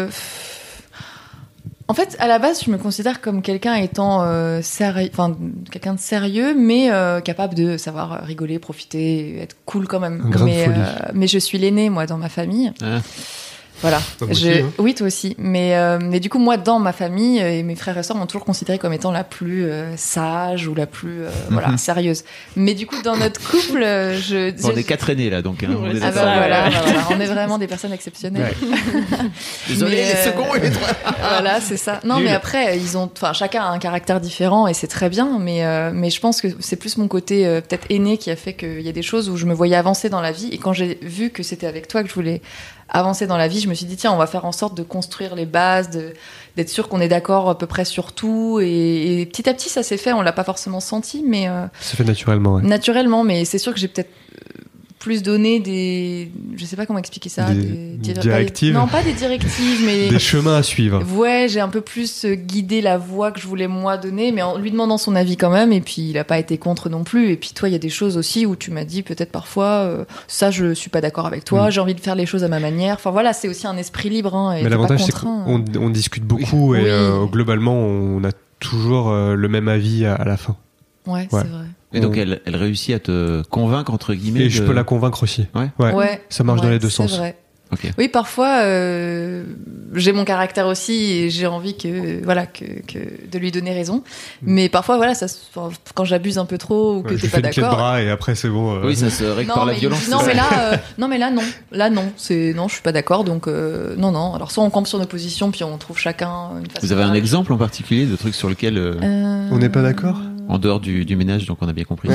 En fait, à la base, je me considère comme quelqu'un étant quelqu'un de sérieux, mais capable de savoir rigoler, profiter, être cool quand même. Un grain de folie. Mais je suis l'aînée, moi, dans ma famille. Ah. Voilà. Aussi, hein. Oui, toi aussi. Mais du coup, moi, dans ma famille, et mes frères et sœurs m'ont toujours considérée comme étant la plus sage ou la plus sérieuse. Mais du coup, dans notre couple, on est 4 aînés là, donc. Hein, on est voilà, on est vraiment des personnes exceptionnelles. Ouais. Désolé, les seconds et les trois. Voilà, c'est ça. Non, mais après, chacun a un caractère différent et c'est très bien. Mais je pense que c'est plus mon côté peut-être aîné qui a fait qu'il y a des choses où je me voyais avancer dans la vie. Et quand j'ai vu que c'était avec toi que je voulais avancer dans la vie, je me suis dit tiens, on va faire en sorte de construire les bases, d'être sûr qu'on est d'accord à peu près sur tout, et petit à petit ça s'est fait, on l'a pas forcément senti, mais ça fait naturellement. Ouais. Naturellement, mais c'est sûr que j'ai peut-être plus donné je sais pas comment expliquer ça, des directives. Non, pas des directives, mais des chemins à suivre. Ouais, j'ai un peu plus guidé la voie que je voulais moi donner, mais en lui demandant son avis quand même, et puis il a pas été contre non plus. Et puis toi, il y a des choses aussi où tu m'as dit peut-être parfois ça je suis pas d'accord avec toi, j'ai envie de faire les choses à ma manière. Enfin voilà, c'est aussi un esprit libre, hein, et mais l'avantage c'est qu'on discute beaucoup, et globalement on a toujours le même avis à la fin. Ouais, c'est vrai. Et donc elle réussit à te convaincre entre guillemets. Et je peux la convaincre aussi. Ouais. Ça marche dans les deux sens. C'est vrai. Okay. Oui, parfois j'ai mon caractère aussi et j'ai envie que de lui donner raison. Mais parfois quand j'abuse un peu trop ou que t'es pas d'accord. Je lui fais une clé de bras et après c'est bon. Oui, ça se règle par la violence. Non, mais là non. Je suis pas d'accord. Donc non. Alors soit on campe sur nos positions puis on trouve chacun une façon. Vous avez un exemple en particulier de truc sur lequel on n'est pas d'accord? En dehors du ménage, donc on a bien compris.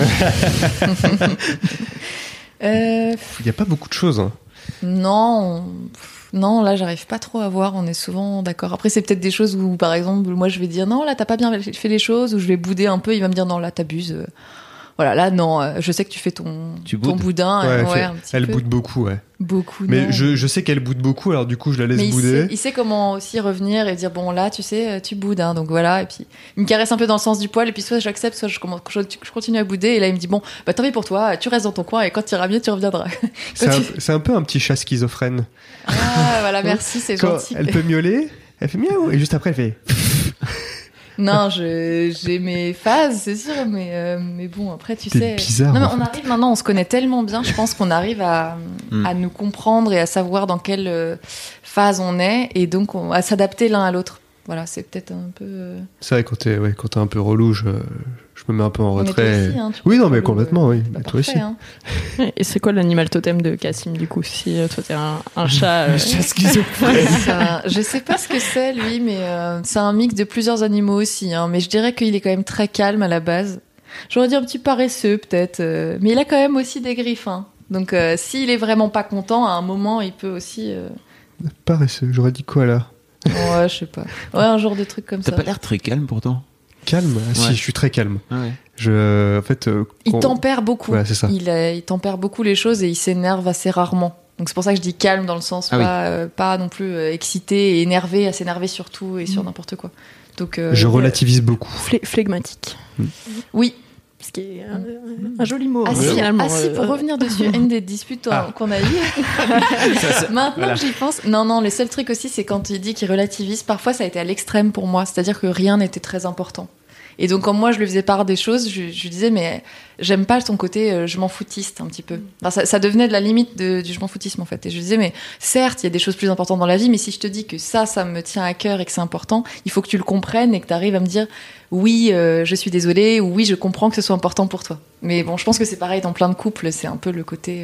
Il y a pas beaucoup de choses. Hein. Non, là j'arrive pas trop à voir, on est souvent d'accord. Après c'est peut-être des choses où par exemple moi je vais dire non là t'as pas bien fait les choses, ou je vais bouder un peu, il va me dire non là t'abuses. Voilà, là non, je sais que tu fais ton boudin. Ouais, un petit elle peu. Boude beaucoup, ouais. Beaucoup. Mais non. je sais qu'elle boude beaucoup, alors du coup je la laisse bouder. Il sait comment aussi revenir et dire bon là tu sais tu boudes, hein, donc voilà. Et puis il me caresse un peu dans le sens du poil et puis soit j'accepte, soit je continue à bouder et là il me dit bon bah tant pis pour toi, tu restes dans ton coin et quand tu iras mieux tu reviendras. C'est un peu un petit chat schizophrène. Ah voilà, merci, c'est gentil. Elle peut miauler, elle fait miaou et juste après elle fait. Non, j'ai mes phases, c'est sûr, mais bon, après, tu sais. Bizarre. Non, mais on arrive maintenant, on se connaît tellement bien, je pense qu'on arrive à nous comprendre et à savoir dans quelle phase on est, et donc à s'adapter l'un à l'autre. Voilà, c'est peut-être un peu. C'est vrai, quand t'es un peu relou, je me mets un peu en retrait. Aussi, hein, oui, non, mais complètement, oui. Bah, toi aussi. Hein. Et c'est quoi l'animal totem de Cassim, du coup? Si toi t'es un chat. Un chat schizophrène. Je sais pas ce que c'est, lui, mais c'est un mix de plusieurs animaux aussi. Hein, mais je dirais qu'il est quand même très calme à la base. J'aurais dit un petit paresseux, peut-être. Mais il a quand même aussi des griffes. Hein. Donc, s'il est vraiment pas content, à un moment, il peut aussi. Paresseux, j'aurais dit quoi là? Ouais, je sais pas. Ouais, un genre de truc comme ça. T'as pas l'air très calme pourtant. Calme? Si, je suis très calme. Ah ouais. En fait, il tempère beaucoup. Ouais, c'est ça. Il tempère beaucoup les choses et il s'énerve assez rarement. Donc c'est pour ça que je dis calme dans le sens pas non plus excité et énervé, à s'énerver sur tout et sur n'importe quoi. Donc je relativise beaucoup. Flegmatique. Oui. Ce qui est un joli mot. Finalement. Pour revenir dessus, une des disputes qu'on a eues. Maintenant que j'y pense. Non, le seul truc aussi, c'est quand il dit qu'il relativise. Parfois, ça a été à l'extrême pour moi. C'est-à-dire que rien n'était très important. Et donc, quand moi, je lui faisais part des choses, je lui disais, mais j'aime pas ton côté je m'en foutiste un petit peu. Enfin, ça devenait de la limite du je m'en foutisme, en fait. Et je lui disais, mais certes, il y a des choses plus importantes dans la vie, mais si je te dis que ça me tient à cœur et que c'est important, il faut que tu le comprennes et que tu arrives à me dire, oui, je suis désolée, ou oui, je comprends que ce soit important pour toi. Mais bon, je pense que c'est pareil dans plein de couples, c'est un peu le côté...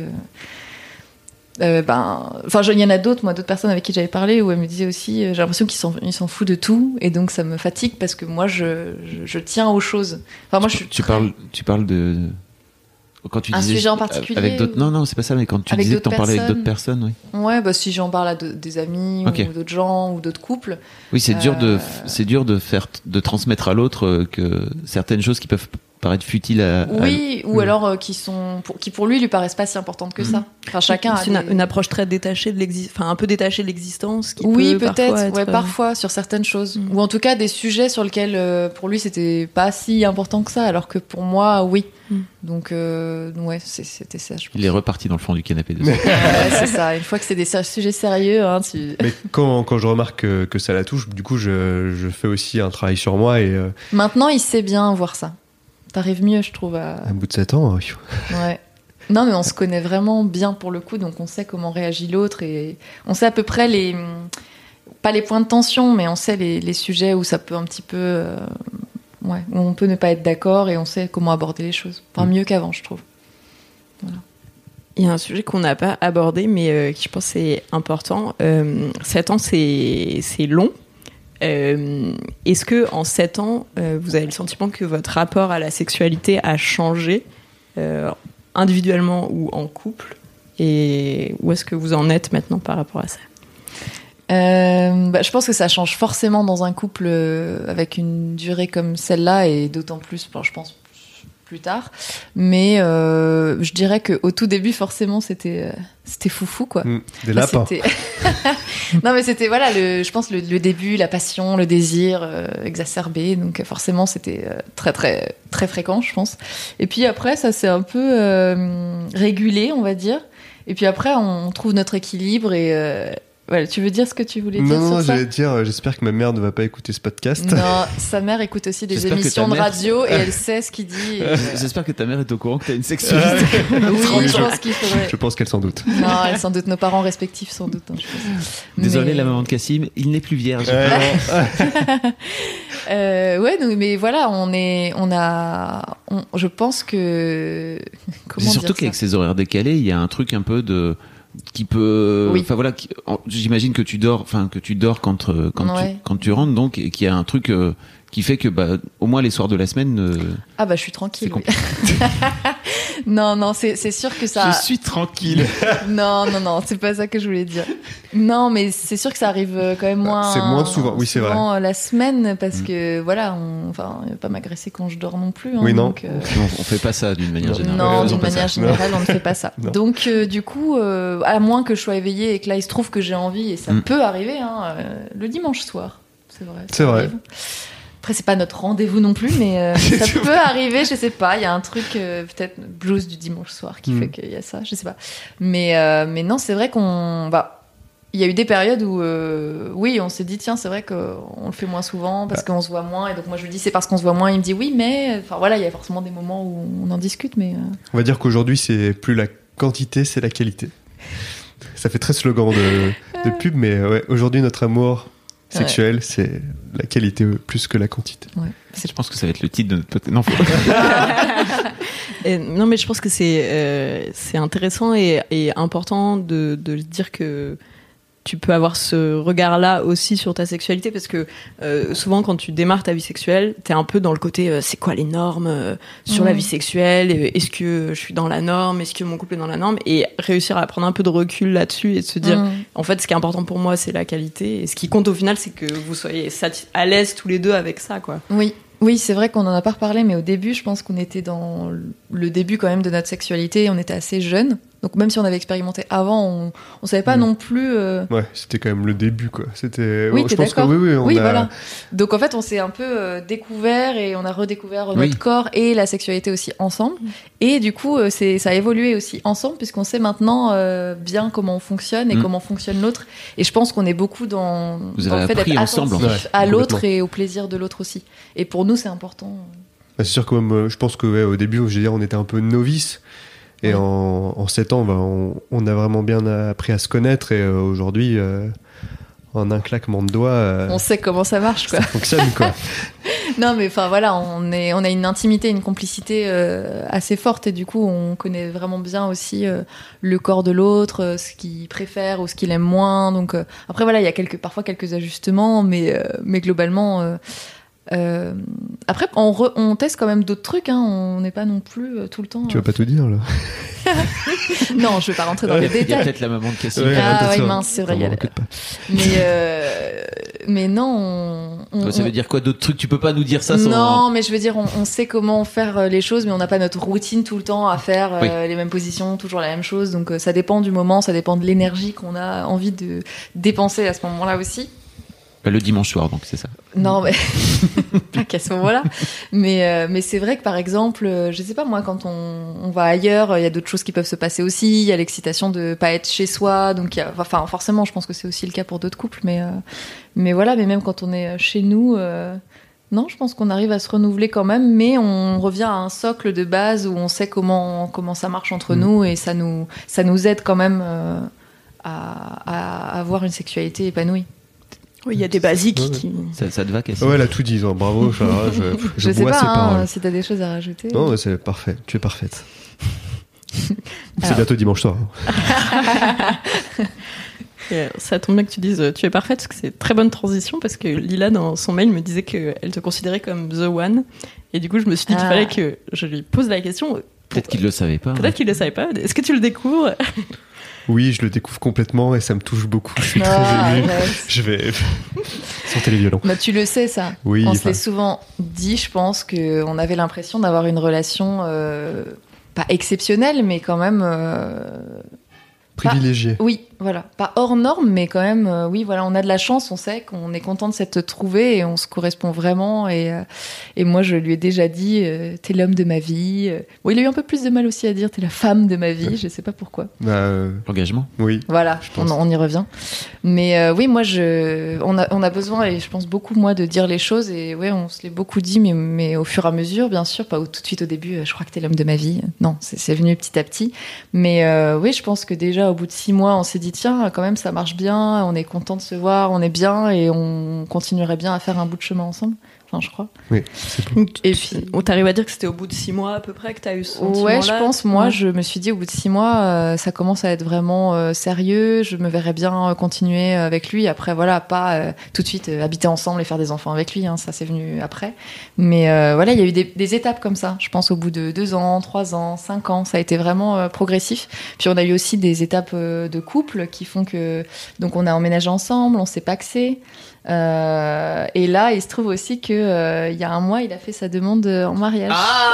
il y en a d'autres personnes avec qui j'avais parlé où elles me disaient aussi j'ai l'impression qu'ils s'en foutent de tout et donc ça me fatigue parce que moi je tiens aux choses. Enfin moi tu parles de quand tu disais sujet en particulier avec d'autres non c'est pas ça, mais quand tu disais que t'en parlais avec d'autres personnes, oui. Ouais, bah si j'en parle à des amis ou d'autres gens ou d'autres couples. Oui, c'est dur de transmettre à l'autre que certaines choses qui peuvent paraître futiles ou alors qui pour lui paraissent pas si importantes que ça. Enfin chacun a une approche très détachée de l'existence, un peu détachée de l'existence qui peut peut-être parfois sur certaines choses ou en tout cas des sujets sur lesquels pour lui c'était pas si important que ça alors que pour moi oui. Donc c'était ça, je pense. Il est reparti dans le fond du canapé de c'est ça, une fois que c'est des sujets sérieux Mais quand je remarque que ça la touche, du coup je fais aussi un travail sur moi et maintenant il sait bien voir ça. T'arrives mieux, je trouve. À bout de 7 ans. Ouais. Non, mais on se connaît vraiment bien pour le coup, donc on sait comment réagit l'autre et on sait à peu près pas les points de tension, mais on sait les sujets où ça peut un petit peu, où on peut ne pas être d'accord et on sait comment aborder les choses. Enfin, mieux qu'avant, je trouve. Voilà. Il y a un sujet qu'on n'a pas abordé, mais qui je pense est important. 7 ans, c'est long. Est-ce que en 7 ans vous avez le sentiment que votre rapport à la sexualité a changé individuellement ou en couple, et où est-ce que vous en êtes maintenant par rapport à ça? Je pense que ça change forcément dans un couple avec une durée comme celle-là et d'autant plus je pense plus tard, mais je dirais qu'au tout début forcément c'était foufou quoi. Des lapins. Non mais c'était je pense le début, la passion, le désir exacerbé, donc forcément c'était très très très fréquent je pense. Et puis après ça s'est un peu régulé on va dire, et puis après on trouve notre équilibre Voilà, tu veux dire ce que tu voulais dire Non, sur ça? j'allais dire, j'espère que ma mère ne va pas écouter ce podcast. Non, sa mère écoute aussi des J'espère émissions de mère... radio et elle sait ce qu'il dit. J'espère que ta mère est au courant que t'as une sexualité. Oui, je pense qu'il faudrait. Je pense qu'elle s'en doute. Non, elle s'en doute, nos parents respectifs sans doute. Hein, je pense. Désolé, la maman de Cassim, il n'est plus vierge. Ouais, donc, mais voilà, je pense que. C'est surtout qu'avec ces horaires décalés, il y a un truc un peu de qui peut. Oui. Enfin voilà, j'imagine que tu dors quand Ouais. tu rentres, donc et qu'il y a un truc qui fait que au moins les soirs de la semaine. Ah bah je suis tranquille. Oui. Non, c'est sûr que ça. Je suis tranquille. Non, c'est pas ça que je voulais dire. Non, mais c'est sûr que ça arrive quand même moins. C'est moins souvent, oui, c'est vrai. La semaine, parce que voilà, il va pas m'agresser quand je dors non plus. Hein, oui, non. donc, On fait pas ça d'une manière générale. Non, d'une manière générale, on ne fait pas ça. Non. Donc, du coup, à moins que je sois éveillée et que là, il se trouve que j'ai envie, et ça peut arriver, hein, le dimanche soir. C'est vrai. C'est vrai. Arrive. Après, c'est pas notre rendez-vous non plus, mais ça peut arriver, je sais pas. Il y a un truc, peut-être blues du dimanche soir qui fait qu'il y a ça, je sais pas. Mais non, c'est vrai il y a eu des périodes où, oui, on s'est dit, tiens, c'est vrai qu'on le fait moins souvent parce qu'on se voit moins. Et donc, moi, je lui dis, c'est parce qu'on se voit moins. Il me dit, oui, mais. Enfin, voilà, il y a forcément des moments où on en discute, mais. On va dire qu'aujourd'hui, c'est plus la quantité, c'est la qualité. Ça fait très slogan de pub, mais ouais, aujourd'hui, notre amour sexuel, c'est la qualité plus que la quantité. Ouais. Je pense que ça va être le titre de notre podcast. Non, non, mais je pense que c'est intéressant et important de dire que tu peux avoir ce regard-là aussi sur ta sexualité, parce que souvent quand tu démarres ta vie sexuelle, t'es un peu dans le côté c'est quoi les normes sur la vie sexuelle, est-ce que je suis dans la norme, est-ce que mon couple est dans la norme, et réussir à prendre un peu de recul là-dessus et de se dire en fait ce qui est important pour moi c'est la qualité, et ce qui compte au final c'est que vous soyez à l'aise tous les deux avec ça, quoi. Oui, c'est vrai qu'on n'en a pas reparlé, mais au début, je pense qu'on était dans le début quand même de notre sexualité, on était assez jeunes. Donc même si on avait expérimenté avant, on savait pas non plus... Ouais, c'était quand même le début, quoi. C'était... Oui, je pense d'accord. que oui, voilà. Donc en fait, on s'est un peu découvert et on a redécouvert notre corps et la sexualité aussi ensemble. Et du coup, ça a évolué aussi ensemble, puisqu'on sait maintenant bien comment on fonctionne et comment fonctionne l'autre. Et je pense qu'on est beaucoup dans le fait d'être attentif à l'autre et au plaisir de l'autre aussi. Et pour nous, c'est important. C'est sûr que même, je pense qu'au début, je veux dire, on était un peu novices. Et en 7 ans, on a vraiment bien appris à se connaître. Et aujourd'hui, en un claquement de doigts... on sait comment ça marche, quoi. Ça fonctionne, quoi. Non, mais enfin voilà, on a une intimité, une complicité assez forte. Et du coup, on connaît vraiment bien aussi le corps de l'autre, ce qu'il préfère ou ce qu'il aime moins. Donc après, voilà, il y a parfois quelques ajustements. Mais globalement... après, on teste quand même d'autres trucs, hein. On n'est pas non plus tout le temps. Tu vas pas tout dire, là? Non, je vais pas rentrer dans les détails. Il y a peut-être la maman de Cassim. Oui, mince, c'est vrai. Mais non, ça veut dire quoi d'autres trucs? Tu peux pas nous dire ça sans... Non, mais je veux dire, on sait comment faire les choses, mais on n'a pas notre routine tout le temps à faire les mêmes positions, toujours la même chose. Donc ça dépend du moment, ça dépend de l'énergie qu'on a envie de dépenser à ce moment-là aussi. Le dimanche soir, donc c'est ça. Non, mais pas qu'à ce moment-là. Mais c'est vrai que par exemple, je sais pas moi, quand on va ailleurs, il y a d'autres choses qui peuvent se passer aussi. Il y a l'excitation de pas être chez soi, donc enfin forcément, je pense que c'est aussi le cas pour d'autres couples. Mais voilà, mais même quand on est chez nous, non, je pense qu'on arrive à se renouveler quand même, mais on revient à un socle de base où on sait comment ça marche entre nous, et ça nous aide quand même à avoir une sexualité épanouie. Oui, il y a des basiques qui... Ça te va, Cassim? Ouais, elle a tout dit. Bravo, Sarah. Je sais bois pas, ses paroles. si t'as des choses à rajouter. Non, c'est parfait. Tu es parfaite. C'est bientôt dimanche soir. Ça tombe bien que tu dises tu es parfaite, parce que c'est une très bonne transition, parce que Lila, dans son mail, me disait qu'elle te considérait comme the one. Et du coup, je me suis dit qu'il fallait que je lui pose la question. Peut-être qu'il le savait pas. Peut-être qu'il le savait pas. Est-ce que tu le découvres? Oui, je le découvre complètement et ça me touche beaucoup. Je suis très ému. Je vais... Sentez les violons. Bah, tu le sais, ça. Oui, on se l'est souvent dit, je pense, qu'on avait l'impression d'avoir une relation pas exceptionnelle, mais quand même... privilégiée. Oui, Voilà, pas hors norme, mais quand même, oui, voilà, on a de la chance, on sait qu'on est content de s'être trouvé et on se correspond vraiment. Et moi, je lui ai déjà dit, t'es l'homme de ma vie. Bon, il a eu un peu plus de mal aussi à dire, t'es la femme de ma vie, je sais pas pourquoi. L'engagement. Oui. Voilà, on y revient. Mais oui, moi, on a besoin, et je pense beaucoup, moi, de dire les choses. Et ouais, on se l'est beaucoup dit, mais au fur et à mesure, bien sûr, pas tout de suite au début, je crois que t'es l'homme de ma vie. Non, c'est venu petit à petit. Mais oui, je pense que déjà, au bout de 6 mois, on s'est dit, tiens, quand même, ça marche bien, on est content de se voir, on est bien, et on continuerait bien à faire un bout de chemin ensemble. Enfin, je crois. Oui, c'est bon. Et puis, on t'arrive à dire que c'était au bout de 6 mois à peu près que t'as eu ce sentiment-là. Ouais, je pense. Moi, je me suis dit, au bout de 6 mois, ça commence à être vraiment sérieux. Je me verrais bien continuer avec lui. Après, voilà, pas tout de suite habiter ensemble et faire des enfants avec lui. Hein, ça, c'est venu après. Mais voilà, il y a eu des étapes comme ça. Je pense au bout de 2 ans, 3 ans, 5 ans, ça a été vraiment progressif. Puis on a eu aussi des étapes de couple qui font que, donc, on a emménagé ensemble, on s'est pacsé. Et là, il se trouve aussi que il y a un mois, il a fait sa demande en mariage.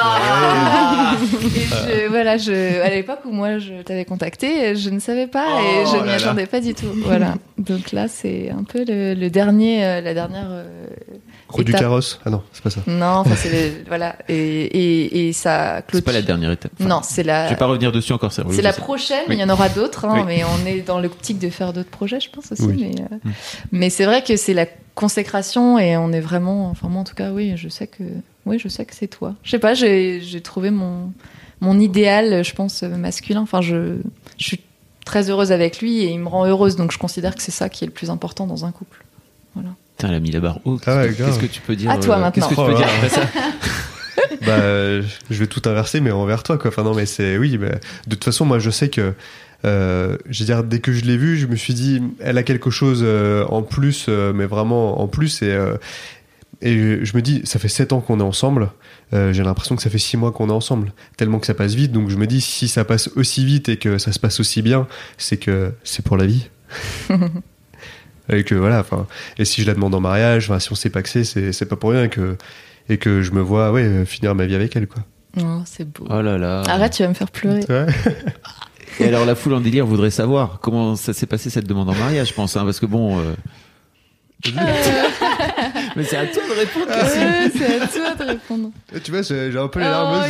Et à l'époque où moi je t'avais contacté, je ne savais pas et je n'y attendais pas du tout. Voilà. Donc là, c'est un peu la dernière roue du carrosse. Ah non, c'est pas ça. Non, enfin voilà. Et ça clôture. C'est pas la dernière étape. Enfin, non, c'est la. Je vais pas revenir dessus encore. C'est la prochaine. Oui. Il y en aura d'autres, hein, Oui. mais on est dans l'optique de faire d'autres projets, je pense aussi. Oui. Mais c'est vrai que c'est la consécration et on est vraiment. Enfin moi en tout cas, oui, je sais que c'est toi. Je sais pas, j'ai trouvé mon idéal, je pense masculin. Enfin je suis très heureuse avec lui et il me rend heureuse, donc je considère que c'est ça qui est le plus important dans un couple. Voilà. Putain, elle a mis la barre haute. Qu'est-ce que tu peux dire À toi maintenant. Qu'est-ce que tu peux dire après ça? Je vais tout inverser, mais envers toi, quoi. Enfin non, mais de toute façon, moi, je sais que, je veux dire, dès que je l'ai vue, je me suis dit, elle a quelque chose en plus, mais vraiment en plus, et je me dis, ça fait 7 ans qu'on est ensemble. J'ai l'impression que ça fait 6 mois qu'on est ensemble, tellement que ça passe vite. Donc je me dis, si ça passe aussi vite et que ça se passe aussi bien, c'est que c'est pour la vie. Et que voilà, enfin, et si je la demande en mariage, si on s'est pacsé, c'est pas pour rien et que je me vois finir ma vie avec elle, quoi. Oh, c'est beau. Oh là là. Arrête, tu vas me faire pleurer. Ouais. Et alors la foule en délire voudrait savoir comment ça s'est passé cette demande en mariage, je pense, hein, parce que bon. Mais c'est à toi de répondre. C'est à toi de répondre. Tu vois, j'ai un peu les larmes.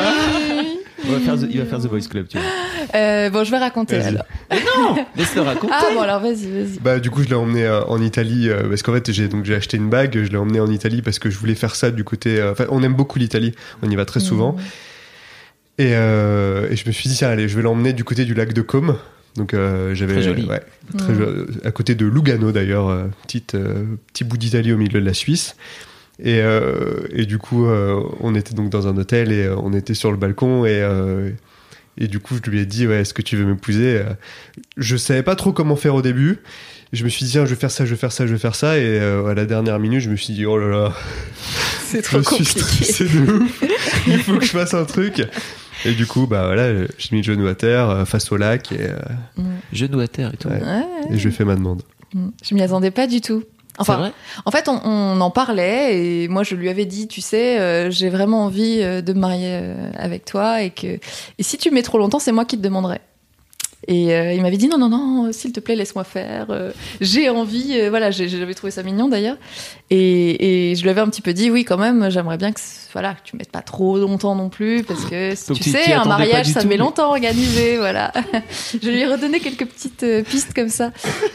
Il va faire The Boys Club, tu vois. Bon, je vais raconter Vas-y. alors. Non, laisse-le raconter. Ah bon, alors vas-y. Du coup, je l'ai emmené en Italie parce qu'en fait, j'ai acheté une bague. Je l'ai emmené en Italie parce que je voulais faire ça du côté. On aime beaucoup l'Italie. On y va très souvent. Et je me suis dit, tiens, allez, je vais l'emmener du côté du lac de Côme. Donc j'avais très joli. Très joli, à côté de Lugano d'ailleurs, petit bout d'Italie au milieu de la Suisse. Et du coup, on était donc dans un hôtel et on était sur le balcon et du coup, je lui ai dit, est-ce que tu veux m'épouser? Je savais pas trop comment faire au début. Je me suis dit, tiens, je vais faire ça. Et à la dernière minute, je me suis dit, oh là là, c'est trop compliqué. Je suis stressé de ouf. Il faut que je fasse un truc. Et du coup, j'ai mis le genou à terre face au lac et genou à terre et tout. Et je lui ai fait ma demande. Je m'y attendais pas du tout. Enfin, c'est vrai. En fait, on en parlait et moi je lui avais dit, tu sais, j'ai vraiment envie de me marier avec toi et si tu mets trop longtemps, c'est moi qui te demanderai. Et il m'avait dit non, s'il te plaît, laisse-moi faire. J'ai envie, j'avais trouvé ça mignon d'ailleurs. Et je lui avais un petit peu dit, oui, quand même, j'aimerais bien que tu mettes pas trop longtemps non plus, parce que donc tu sais, un mariage, ça met longtemps à organiser, voilà. Je lui ai redonné quelques petites pistes comme ça.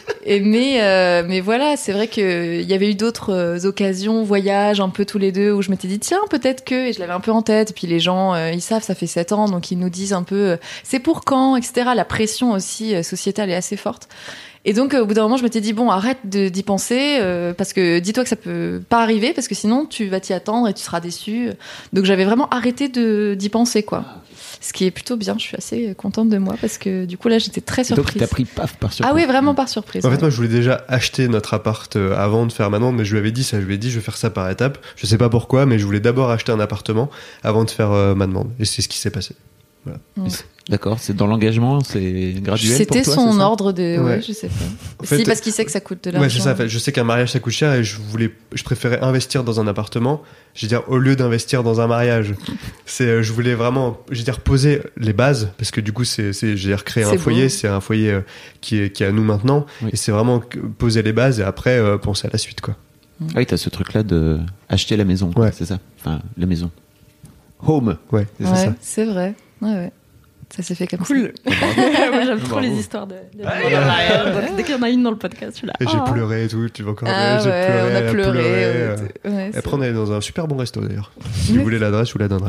Mais voilà, c'est vrai qu'il y avait eu d'autres occasions, voyages, un peu tous les deux, où je m'étais dit, tiens, peut-être que, et je l'avais un peu en tête, et puis les gens, ils savent, ça fait 7 ans, donc ils nous disent un peu, c'est pour quand, etc. La pression aussi sociétale est assez forte. Et donc, au bout d'un moment, je m'étais dit, bon, arrête d'y penser, parce que dis-toi que ça peut pas arriver, parce que sinon, tu vas t'y attendre et tu seras déçu. Donc, j'avais vraiment arrêté d'y penser, quoi. Ce qui est plutôt bien, je suis assez contente de moi, parce que du coup, là, j'étais très surprise. Donc, t'as pris paf par surprise. Ah oui, vraiment par surprise. En fait, moi, je voulais déjà acheter notre appart avant de faire ma demande, mais je lui avais dit ça, je vais faire ça par étapes. Je sais pas pourquoi, mais je voulais d'abord acheter un appartement avant de faire ma demande. Et c'est ce qui s'est passé. Voilà. D'accord, c'est dans l'engagement, c'est graduel. C'était pour toi, son c'est ça ordre de. Ouais, je sais pas. En fait, parce qu'il sait que ça coûte de l'argent. Ouais, c'est ça. En fait, je sais qu'un mariage ça coûte cher et je préférais investir dans un appartement. Je veux dire, au lieu d'investir dans un mariage, je voulais vraiment, je veux dire, poser les bases parce que du coup, j'ai recréé un foyer. C'est un foyer qui est à nous maintenant, et c'est vraiment poser les bases et après penser à la suite, quoi. Ah oui, t'as ce truc-là de acheter la maison, quoi, c'est ça. Enfin, la maison. Home. Ouais, c'est ça. C'est vrai. Ouais. Ça s'est fait comme cool. Moi, j'aime trop les histoires de mariage. Dès qu'il y en a une dans le podcast, je suis là. Et j'ai pleuré et tout. Tu vas encore j'ai pleuré. On a pleuré. Après, on est dans un super bon resto d'ailleurs. Si vous voulez l'adresse, je vous la donnerai.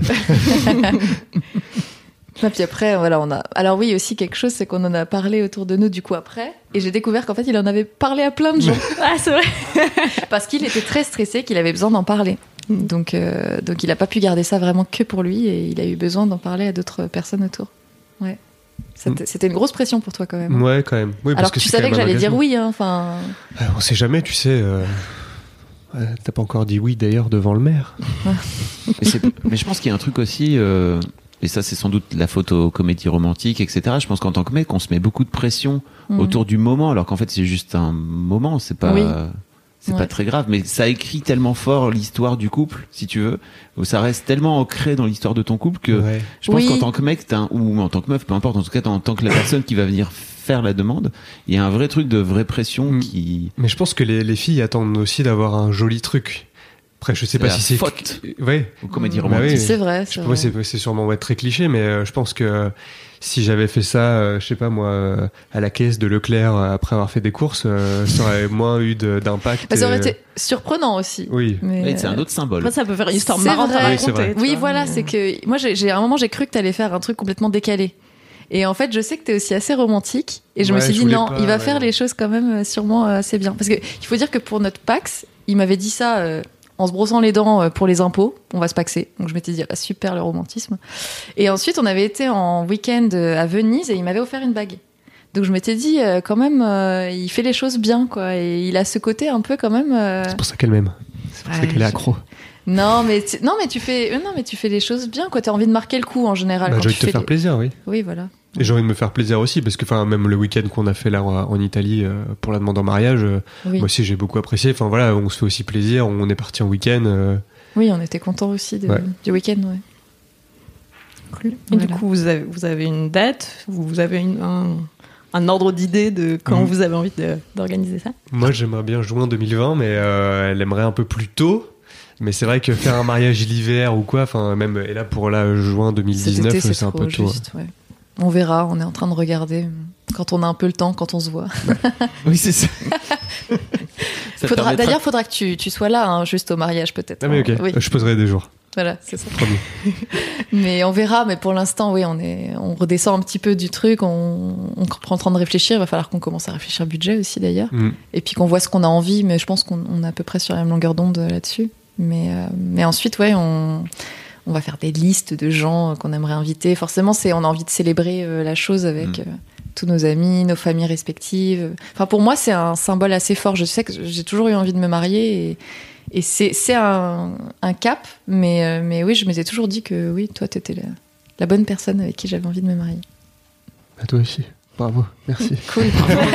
Et puis après, voilà, on a. Alors oui, aussi quelque chose, c'est qu'on en a parlé autour de nous du coup après, et j'ai découvert qu'en fait, il en avait parlé à plein de gens. Ah, c'est vrai. Parce qu'il était très stressé, qu'il avait besoin d'en parler. Donc il a pas pu garder ça vraiment que pour lui, et il a eu besoin d'en parler à d'autres personnes autour. Ouais. C'était une grosse pression pour toi quand même. Ouais, quand même. Oui, alors que tu savais que j'allais dire oui, hein. Enfin. On sait jamais, tu sais. T'as pas encore dit oui d'ailleurs devant le maire. Mais je pense qu'il y a un truc aussi. Et ça, c'est sans doute la faute aux comédies romantiques, etc. Je pense qu'en tant que mec, on se met beaucoup de pression autour du moment, alors qu'en fait, c'est juste un moment. C'est pas, pas très grave. Mais ça écrit tellement fort l'histoire du couple, si tu veux, où ça reste tellement ancré dans l'histoire de ton couple que je pense qu'en tant que mec, ou en tant que meuf, peu importe, en tout cas, en tant que la personne qui va venir faire la demande, il y a un vrai truc de vraie pression qui. Mais je pense que les filles attendent aussi d'avoir un joli truc. Après, je sais pas si c'est faute. Ouais. Aux comédies romantiques. Oui. C'est vrai. C'est sûrement très cliché, mais je pense que si j'avais fait ça, je sais pas moi, à la caisse de Leclerc après avoir fait des courses, ça aurait moins eu d'impact. Ça aurait été surprenant aussi. Oui. Mais c'est un autre symbole. Après, ça peut faire une histoire marrante à raconter. Oui, voilà, c'est que moi, à un moment, j'ai cru que t'allais faire un truc complètement décalé. Et en fait, je sais que t'es aussi assez romantique. Et je me suis dit, non, il va faire les choses quand même sûrement assez bien. Parce que il faut dire que pour notre Pax, il m'avait dit ça en se brossant les dents pour les impôts. On va se paxer. Donc je m'étais dit, super le romantisme. Et ensuite, on avait été en week-end à Venise et il m'avait offert une bague. Donc je m'étais dit, quand même, il fait les choses bien, quoi. Et il a ce côté un peu quand même. C'est pour ça qu'elle m'aime. C'est pour ça qu'elle est accro. Non, mais tu fais les choses bien, quoi. T'as envie de marquer le coup en général. J'ai envie de te faire plaisir, oui. Oui, voilà. Et j'ai envie de me faire plaisir aussi, parce que même le week-end qu'on a fait là en Italie pour la demande en mariage, moi aussi j'ai beaucoup apprécié. Enfin voilà, on se fait aussi plaisir, on est parti en week-end. Oui, on était contents aussi du week-end, ouais. Cool. Et du coup, vous avez une date, vous avez un ordre d'idée de quand vous avez envie d'organiser ça? Moi j'aimerais bien juin 2020, mais elle aimerait un peu plus tôt. Mais c'est vrai que faire un mariage l'hiver ou quoi, enfin même et là pour juin 2019, c'est un peu tôt. Juste, ouais. On verra, on est en train de regarder quand on a un peu le temps, quand on se voit. Oui, c'est ça. D'ailleurs, faudra que tu sois là, hein, juste au mariage peut-être. Ah mais ok, oui. Je poserai des jours. Voilà, c'est ça. Mais on verra, mais pour l'instant, oui, on redescend un petit peu du truc, on prend le temps de réfléchir, il va falloir qu'on commence à réfléchir budget aussi d'ailleurs, et puis qu'on voit ce qu'on a envie, mais je pense qu'on est à peu près sur la même longueur d'onde là-dessus. Mais ensuite, ouais, on va faire des listes de gens qu'on aimerait inviter. Forcément, on a envie de célébrer la chose avec tous nos amis, nos familles respectives. Enfin, pour moi, c'est un symbole assez fort. Je sais que j'ai toujours eu envie de me marier et c'est un cap. Mais oui, je m'étais toujours dit que oui, toi, t'étais la bonne personne avec qui j'avais envie de me marier. À toi aussi. Bravo. Merci. Cool.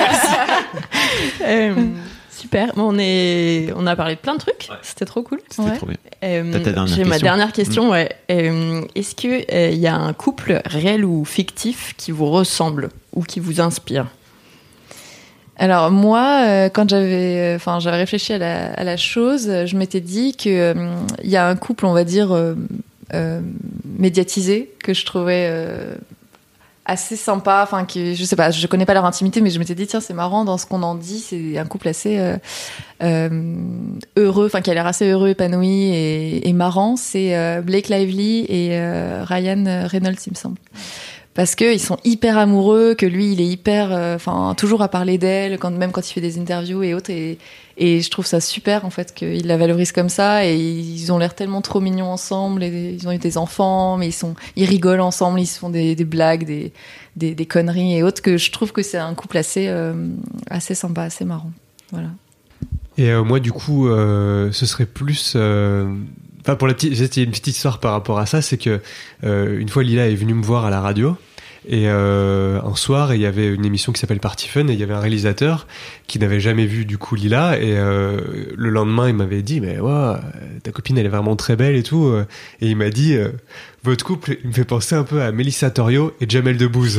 Merci. Super, on a parlé de plein de trucs, c'était trop cool. C'était trop bien. J'ai ma dernière question, est-ce qu'il y a un couple réel ou fictif qui vous ressemble ou qui vous inspire? Alors moi, quand j'avais réfléchi à la chose, je m'étais dit que il y a un couple, on va dire, médiatisé, que je trouvais assez sympa, enfin je sais pas, je connais pas leur intimité, mais je m'étais dit tiens, c'est marrant, dans ce qu'on en dit, c'est un couple assez heureux, enfin qui a l'air assez heureux, épanoui et marrant, c'est Blake Lively et Ryan Reynolds, il me semble. Parce que ils sont hyper amoureux, que lui il est hyper toujours à parler d'elle, même quand il fait des interviews et autres, et je trouve ça super en fait qu'il la valorise comme ça, et ils ont l'air tellement trop mignons ensemble, et ils ont eu des enfants, mais ils rigolent ensemble, ils se font des blagues, des conneries et autres, que je trouve que c'est un couple assez sympa, assez marrant. Voilà. Et moi du coup ce serait plus Enfin, j'ai une petite histoire par rapport à ça, c'est que une fois Lila est venue me voir à la radio. Et un soir, il y avait une émission qui s'appelle Party Fun et il y avait un réalisateur qui n'avait jamais vu du coup Lila et le lendemain il m'avait dit mais ouais, ta copine elle est vraiment très belle et tout et il m'a dit votre couple il me fait penser un peu à Mélissa Torio et Jamel Debbouze.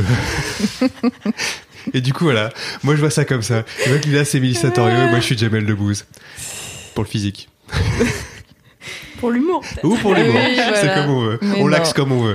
Et du coup voilà, moi je vois ça comme ça. Je vois que Lila c'est Mélissa Torio et moi je suis Jamel Debbouze pour le physique. Pour l'humour. Ou pour l'humour, oui, voilà. C'est comme on veut. Mais On non. l'axe comme on veut.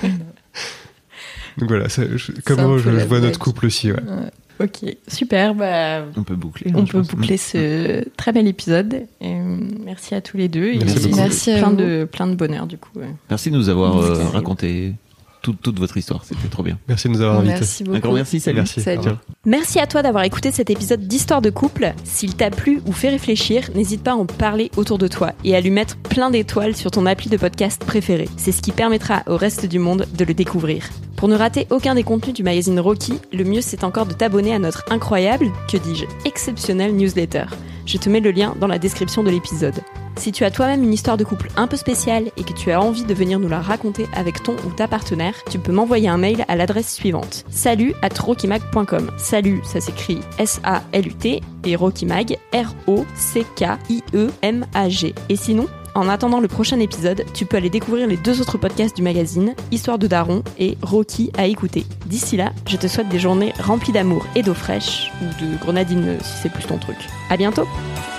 Donc voilà, comment je vois notre couple aussi. Ouais. Ok, super. Bah, On peut boucler. on peut boucler ce très bel épisode. Et, merci à tous les deux. Merci beaucoup. Merci à plein de bonheur du coup. Ouais. Merci de nous avoir raconté toute votre histoire. C'était trop bien. Merci de nous avoir invités. Merci beaucoup. Encore merci, salut. Merci. Salut. Au revoir. Merci à toi d'avoir écouté cet épisode d'Histoire de couple. S'il t'a plu ou fait réfléchir, n'hésite pas à en parler autour de toi et à lui mettre plein d'étoiles sur ton appli de podcast préféré. C'est ce qui permettra au reste du monde de le découvrir. Pour ne rater aucun des contenus du magazine Rocky, le mieux c'est encore de t'abonner à notre incroyable, que dis-je, exceptionnelle newsletter. Je te mets le lien dans la description de l'épisode. Si tu as toi-même une histoire de couple un peu spéciale et que tu as envie de venir nous la raconter avec ton ou ta partenaire, tu peux m'envoyer un mail à l'adresse suivante: salut@rockymag.com. Salut, ça s'écrit S-A-L-U-T et Rockymag, R-O-C-K-I-E-M-A-G. Et sinon, en attendant le prochain épisode, tu peux aller découvrir les 2 autres podcasts du magazine, Histoire de Daron et Rocky à écouter. D'ici là, je te souhaite des journées remplies d'amour et d'eau fraîche, ou de grenadine si c'est plus ton truc. À bientôt!